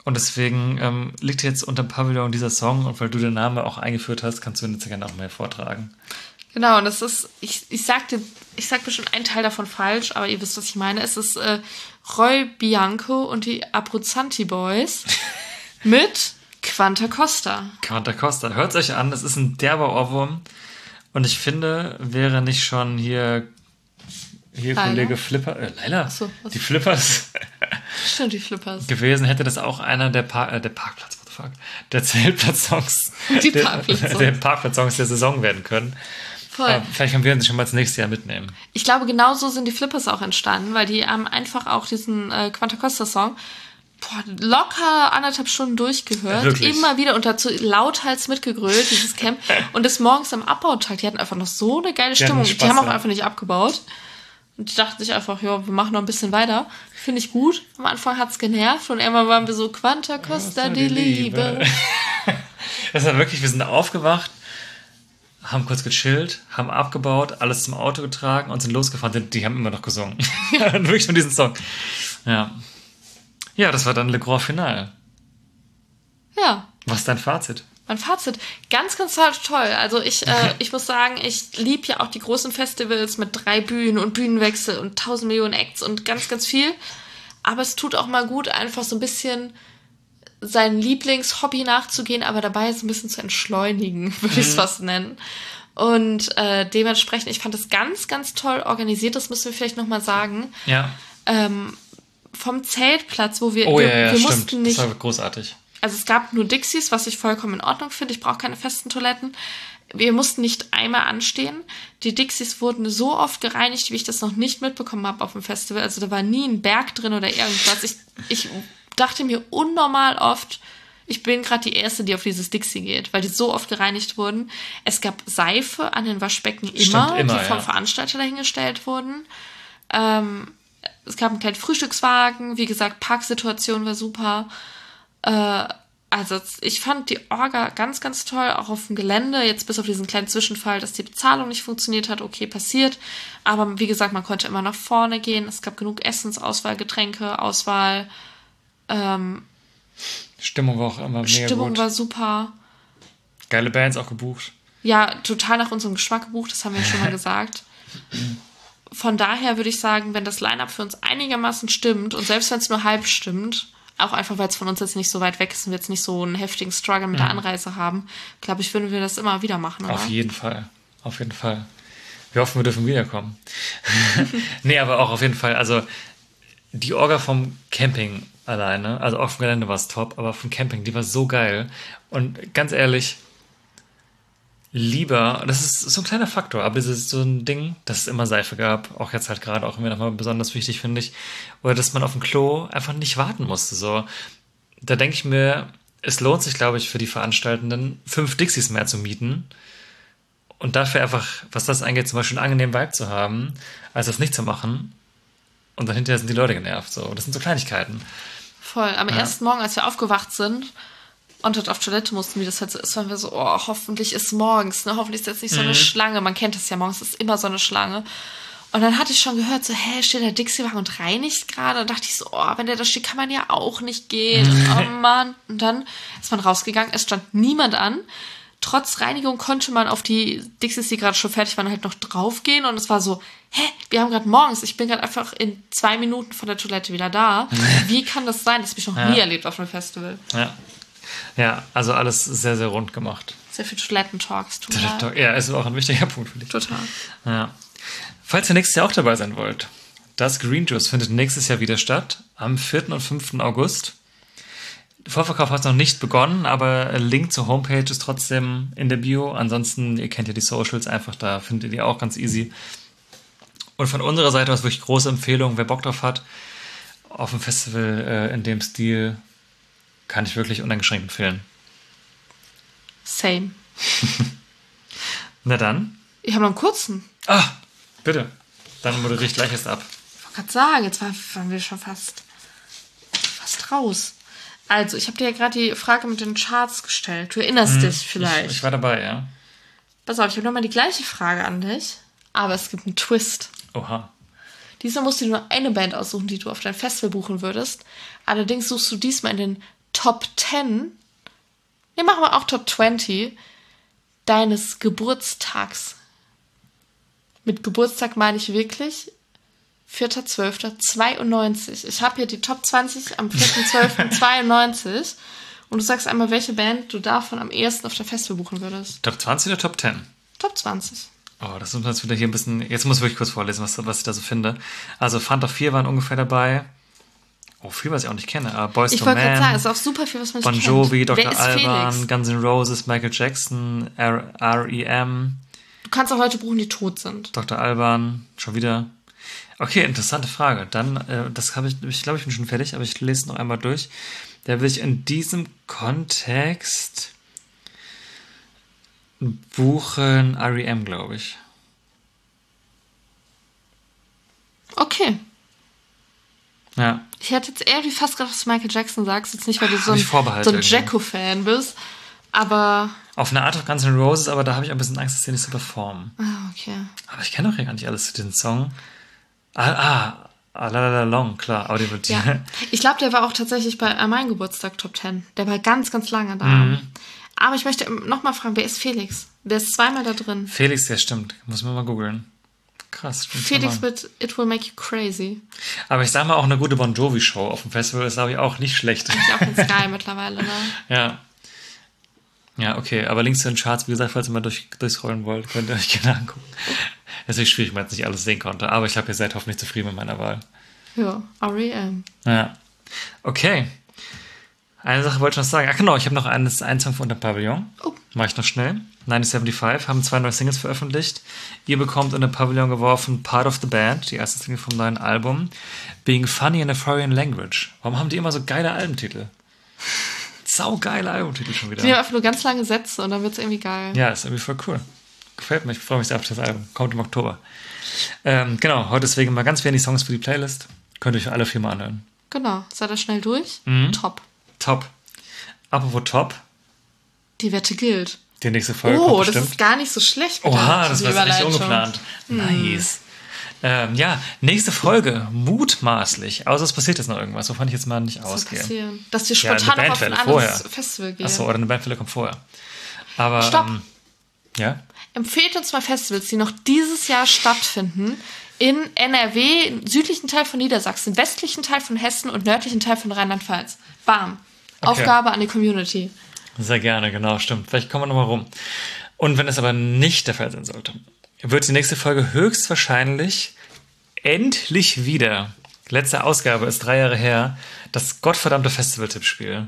[SPEAKER 5] Und deswegen liegt jetzt unter dem Pavillon dieser Song und weil du den Namen auch eingeführt hast, kannst du ihn jetzt gerne auch mehr vortragen.
[SPEAKER 6] Genau, und das ist, ich sag bestimmt einen Teil davon falsch, aber ihr wisst, was ich meine. Es ist Roy Bianco und die Abruzzanti Boys mit Quanta Costa.
[SPEAKER 5] Quanta Costa, hört euch an, das ist ein derber Ohrwurm. Und ich finde, wäre nicht schon hier Kollege Flipper, Leila,
[SPEAKER 6] so,
[SPEAKER 5] die Flippers.
[SPEAKER 6] Stimmt, die Flippers.
[SPEAKER 5] Gewesen, hätte das auch einer der Parkplatz, what the fuck, der Zeltplatz-Songs, der Parkplatz-Songs der Saison werden können.
[SPEAKER 6] Voll.
[SPEAKER 5] Vielleicht können wir uns schon mal ins nächste Jahr mitnehmen.
[SPEAKER 6] Ich glaube, genau so sind die Flippers auch entstanden, weil die haben einfach auch diesen Quanta Costa-Song locker 1,5 Stunden durchgehört.
[SPEAKER 5] Wirklich?
[SPEAKER 6] Immer wieder und dazu lauthals mitgegrölt, dieses Camp. Und des Morgens am Abbautag, die hatten einfach noch so eine geile Stimmung. Die haben auch einfach nicht abgebaut. Und die dachten sich einfach, ja, wir machen noch ein bisschen weiter. Finde ich gut. Am Anfang hat's genervt und irgendwann waren wir so, Quanta Costa die Liebe.
[SPEAKER 5] Das war wirklich, wir sind aufgewacht, haben kurz gechillt, haben abgebaut, alles zum Auto getragen und sind losgefahren. Die haben immer noch gesungen. Wirklich von diesem Song. Ja. Ja, das war dann Le Grand Finale.
[SPEAKER 6] Ja.
[SPEAKER 5] Was ist dein Fazit?
[SPEAKER 6] Mein Fazit, ganz, ganz toll. Also ich muss sagen, ich liebe ja auch die großen Festivals mit 3 Bühnen und Bühnenwechsel und 1000 Millionen Acts und ganz, ganz viel. Aber es tut auch mal gut, einfach so ein bisschen sein Lieblingshobby nachzugehen, aber dabei so ein bisschen zu entschleunigen, würde ich es fast nennen. Und dementsprechend, ich fand es ganz, ganz toll organisiert, das müssen wir vielleicht nochmal sagen.
[SPEAKER 5] Ja.
[SPEAKER 6] Vom Zeltplatz, wo wir,
[SPEAKER 5] wir
[SPEAKER 6] mussten nicht...
[SPEAKER 5] Das war großartig.
[SPEAKER 6] Also es gab nur Dixies, was ich vollkommen in Ordnung finde. Ich brauche keine festen Toiletten. Wir mussten nicht einmal anstehen. Die Dixies wurden so oft gereinigt, wie ich das noch nicht mitbekommen habe auf dem Festival. Also da war nie ein Berg drin oder irgendwas. Ich dachte mir unnormal oft, ich bin gerade die Erste, die auf dieses Dixie geht, weil die so oft gereinigt wurden. Es gab Seife an den Waschbecken immer, die vom Veranstalter dahingestellt wurden. Es gab einen kleinen Frühstückswagen. Wie gesagt, Parksituation war super. Also ich fand die Orga ganz, ganz toll, auch auf dem Gelände, jetzt bis auf diesen kleinen Zwischenfall, dass die Bezahlung nicht funktioniert hat, okay, passiert, aber wie gesagt, man konnte immer nach vorne gehen, es gab genug Essensauswahl, Getränkeauswahl,
[SPEAKER 5] Stimmung war auch immer mega gut.
[SPEAKER 6] Stimmung war super.
[SPEAKER 5] Geile Bands auch gebucht.
[SPEAKER 6] Ja, total nach unserem Geschmack gebucht, das haben wir schon mal gesagt. Von daher würde ich sagen, wenn das Line-Up für uns einigermaßen stimmt und selbst wenn es nur halb stimmt, auch einfach, weil es von uns jetzt nicht so weit weg ist und wir jetzt nicht so einen heftigen Struggle mit der Anreise haben, glaube ich, würden wir das immer wieder machen, oder?
[SPEAKER 5] Auf jeden Fall. Auf jeden Fall. Wir hoffen, wir dürfen wiederkommen. Nee, aber auch auf jeden Fall, also die Orga vom Camping alleine, also auf dem Gelände war es top, aber vom Camping, die war so geil. Und ganz ehrlich, lieber, das ist so ein kleiner Faktor, aber es ist so ein Ding, dass es immer Seife gab, auch jetzt halt gerade, auch immer nochmal besonders wichtig, finde ich, oder dass man auf dem Klo einfach nicht warten musste, so. Da denke ich mir, es lohnt sich, glaube ich, für die Veranstaltenden, 5 Dixies mehr zu mieten und dafür einfach, was das angeht, zum Beispiel einen angenehmen Vibe zu haben, als das nicht zu machen und dann hinterher sind die Leute genervt, so. Das sind so Kleinigkeiten.
[SPEAKER 6] Voll, am ersten Morgen, als wir aufgewacht sind, und dort auf Toilette mussten, wie das halt so ist, waren wir so, oh, hoffentlich ist morgens, ne? Hoffentlich ist jetzt nicht so eine Schlange. Man kennt das ja, morgens ist immer so eine Schlange. Und dann hatte ich schon gehört, so, steht der Dixie-Wagen und reinigt gerade? Und dachte ich so, oh, wenn der da steht, kann man ja auch nicht gehen. Oh Mann. Und dann ist man rausgegangen, es stand niemand an. Trotz Reinigung konnte man auf die Dixies, die gerade schon fertig waren, halt noch draufgehen. Und es war so, wir haben gerade morgens, ich bin gerade einfach in 2 Minuten von der Toilette wieder da. Wie kann das sein? Das habe ich noch nie erlebt auf einem Festival.
[SPEAKER 5] Ja, also alles sehr, sehr rund gemacht.
[SPEAKER 6] Sehr viel Toilettentalks.
[SPEAKER 5] Ja, ist auch ein wichtiger Punkt für dich.
[SPEAKER 6] Total.
[SPEAKER 5] Ja. Falls ihr nächstes Jahr auch dabei sein wollt, das Green Juice findet nächstes Jahr wieder statt, am 4. und 5. August. Der Vorverkauf hat noch nicht begonnen, aber Link zur Homepage ist trotzdem in der Bio. Ansonsten, ihr kennt ja die Socials einfach, da findet ihr die auch ganz easy. Und von unserer Seite aus wirklich große Empfehlung, wer Bock drauf hat, auf dem Festival in dem Stil, kann ich wirklich uneingeschränkt empfehlen.
[SPEAKER 6] Same.
[SPEAKER 5] Na dann.
[SPEAKER 6] Ich habe noch einen kurzen.
[SPEAKER 5] Ah, bitte. Dann moderiere ich gleich erst ab.
[SPEAKER 6] Ich wollte gerade sagen, jetzt waren wir schon fast raus. Also, ich habe dir ja gerade die Frage mit den Charts gestellt. Du erinnerst dich vielleicht.
[SPEAKER 5] Ich war dabei, ja.
[SPEAKER 6] Pass auf, ich habe nochmal die gleiche Frage an dich, aber es gibt einen Twist.
[SPEAKER 5] Oha.
[SPEAKER 6] Diesmal musst du nur eine Band aussuchen, die du auf dein Festival buchen würdest. Allerdings suchst du diesmal in den Top 10, ne, machen wir auch Top 20 deines Geburtstags. Mit Geburtstag meine ich wirklich 4.12.92. Ich habe hier die Top 20 am 4.12.92 und du sagst einmal, welche Band du davon am ehesten auf der Festival buchen würdest.
[SPEAKER 5] Top 20 oder Top 10?
[SPEAKER 6] Top 20.
[SPEAKER 5] Oh, das muss man jetzt wieder hier ein bisschen... Jetzt muss ich wirklich kurz vorlesen, was ich da so finde. Also Fanta 4 waren ungefähr dabei. Oh, viel, was ich auch nicht kenne. Aber Boyz II Men.
[SPEAKER 6] Ich wollte gerade sagen, es ist auch super viel, was man nicht
[SPEAKER 5] Bon
[SPEAKER 6] kennt.
[SPEAKER 5] Jovi,
[SPEAKER 6] Wer
[SPEAKER 5] Dr.
[SPEAKER 6] ist
[SPEAKER 5] Alban,
[SPEAKER 6] Felix?
[SPEAKER 5] Guns N' Roses, Michael Jackson, R.E.M.,
[SPEAKER 6] Du kannst auch Leute buchen, die tot sind.
[SPEAKER 5] Dr. Alban, schon wieder. Okay, interessante Frage. Dann, das habe ich glaube, ich bin schon fertig, aber ich lese es noch einmal durch. Da will ich in diesem Kontext buchen R.E.M., glaube ich.
[SPEAKER 6] Okay.
[SPEAKER 5] Ja.
[SPEAKER 6] Ich hätte jetzt irgendwie fast gedacht, dass du Michael Jackson sagst. Jetzt nicht, weil du so
[SPEAKER 5] Hab ich Vorbehalt
[SPEAKER 6] ein
[SPEAKER 5] irgendwie.
[SPEAKER 6] Jacko-Fan bist. Aber...
[SPEAKER 5] Auf eine Art of Guns N' Roses, aber da habe ich ein bisschen Angst, dass die nicht so performen.
[SPEAKER 6] Ah, okay.
[SPEAKER 5] Aber ich kenne doch ja gar nicht alles zu diesem Song. La La Long, klar. Aber die wird
[SPEAKER 6] Ja. Ich glaube, der war auch tatsächlich bei meinem Geburtstag Top 10. Der war ganz, ganz lange da.
[SPEAKER 5] Mhm.
[SPEAKER 6] Aber ich möchte nochmal fragen, wer ist Felix? Der ist zweimal da drin.
[SPEAKER 5] Felix, ja stimmt. Muss man mal googeln. Krass. Stimmt
[SPEAKER 6] Felix
[SPEAKER 5] zweimal.
[SPEAKER 6] mit It Will Make You Crazy.
[SPEAKER 5] Aber ich sag mal, auch eine gute Bon Jovi-Show auf dem Festival ist, glaube ich, auch nicht schlecht.
[SPEAKER 6] Ist ja auch ganz geil mittlerweile, ne?
[SPEAKER 5] Ja. Ja, okay. Aber Links zu den Charts, wie gesagt, falls ihr mal durchscrollen wollt, könnt ihr euch gerne angucken. Es ist schwierig, weil ich jetzt nicht alles sehen konnte. Aber ich habe ihr seid hoffentlich zufrieden mit meiner Wahl.
[SPEAKER 6] Ja, R.E.M.
[SPEAKER 5] Ja. Okay. Eine Sache wollte ich noch sagen. Ach genau, ich habe noch einen Song von der Pavillon.
[SPEAKER 6] Oh.
[SPEAKER 5] Mach ich noch schnell. 1975 haben 2 neue Singles veröffentlicht. Ihr bekommt in der Pavillon geworfen Part of the Band, die erste Single vom neuen Album. Being Funny in a Foreign Language. Warum haben die immer so geile Albentitel? Saugeile Albentitel schon wieder.
[SPEAKER 6] Die nehmen einfach nur ganz lange Sätze und dann wird es irgendwie geil.
[SPEAKER 5] Ja, ist irgendwie voll cool. Gefällt mir. Ich freue mich sehr auf das Album. Kommt im Oktober. Genau, heute deswegen mal ganz wenig Songs für die Playlist. Könnt ihr euch alle 4 mal anhören.
[SPEAKER 6] Genau. Seid ihr schnell durch? Top.
[SPEAKER 5] Top. Apropos Top.
[SPEAKER 6] Die Wette gilt.
[SPEAKER 5] Die nächste Folge
[SPEAKER 6] Oh,
[SPEAKER 5] kommt
[SPEAKER 6] das
[SPEAKER 5] bestimmt.
[SPEAKER 6] ist gar nicht so schlecht. mit
[SPEAKER 5] Oha,
[SPEAKER 6] der
[SPEAKER 5] das war nicht
[SPEAKER 6] Überleitung.
[SPEAKER 5] ungeplant. Nice. Ja, nächste Folge, mutmaßlich. Außer es passiert jetzt noch irgendwas, wovon ich jetzt mal nicht
[SPEAKER 6] Was soll
[SPEAKER 5] ausgehe.
[SPEAKER 6] passieren? Dass wir
[SPEAKER 5] Ja,
[SPEAKER 6] spontan
[SPEAKER 5] eine
[SPEAKER 6] noch auf ein
[SPEAKER 5] Bandwelle
[SPEAKER 6] anderes
[SPEAKER 5] vorher.
[SPEAKER 6] Festival gehen.
[SPEAKER 5] Achso, oder eine Bandwelle kommt vorher. Aber,
[SPEAKER 6] Stopp.
[SPEAKER 5] Ja?
[SPEAKER 6] Empfehlt uns mal Festivals, die noch dieses Jahr stattfinden. In NRW, im südlichen Teil von Niedersachsen, westlichen Teil von Hessen und nördlichen Teil von Rheinland-Pfalz. Bam.
[SPEAKER 5] Okay.
[SPEAKER 6] Aufgabe an die Community.
[SPEAKER 5] Sehr gerne, genau, stimmt. Vielleicht kommen wir nochmal rum. Und wenn es aber nicht der Fall sein sollte, wird die nächste Folge höchstwahrscheinlich endlich wieder, letzte Ausgabe ist 3 Jahre her, das gottverdammte Festival-Tippspiel.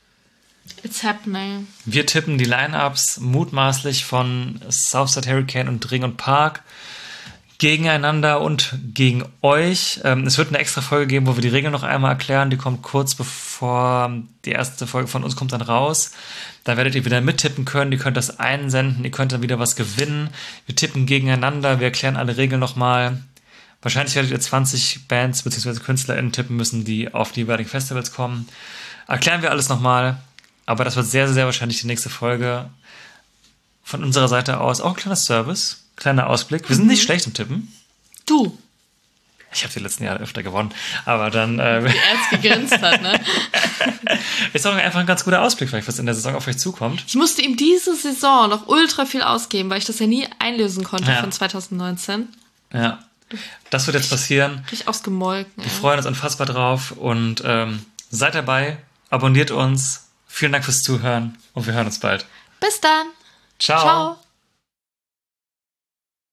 [SPEAKER 6] It's happening.
[SPEAKER 5] Wir tippen die Line-Ups mutmaßlich von Southside Hurricane und Ring und Park gegeneinander und gegen euch. Es wird eine extra Folge geben, wo wir die Regeln noch einmal erklären. Die kommt kurz bevor die erste Folge von uns kommt dann raus. Da werdet ihr wieder mittippen können. Ihr könnt das einsenden. Ihr könnt dann wieder was gewinnen. Wir tippen gegeneinander. Wir erklären alle Regeln nochmal. Wahrscheinlich werdet ihr 20 Bands bzw. KünstlerInnen tippen müssen, die auf die jeweiligen Festivals kommen. Erklären wir alles nochmal. Aber das wird sehr, sehr wahrscheinlich die nächste Folge. Von unserer Seite aus auch ein kleiner Service. Kleiner Ausblick. Wir sind nicht schlecht im Tippen.
[SPEAKER 6] Du.
[SPEAKER 5] Ich habe die letzten Jahre öfter gewonnen. Aber dann
[SPEAKER 6] Wie er es gegrinst hat, ne?
[SPEAKER 5] ist auch einfach ein ganz guter Ausblick, vielleicht, was in der Saison auf euch zukommt.
[SPEAKER 6] Ich musste ihm diese Saison noch ultra viel ausgeben, weil ich das ja nie einlösen konnte
[SPEAKER 5] Ja.
[SPEAKER 6] von 2019.
[SPEAKER 5] Ja. Das wird jetzt passieren.
[SPEAKER 6] Richtig ausgemolken.
[SPEAKER 5] Wir freuen uns unfassbar drauf und seid dabei, abonniert uns. Vielen Dank fürs Zuhören und wir hören uns bald.
[SPEAKER 6] Bis dann.
[SPEAKER 5] Ciao.
[SPEAKER 6] Ciao.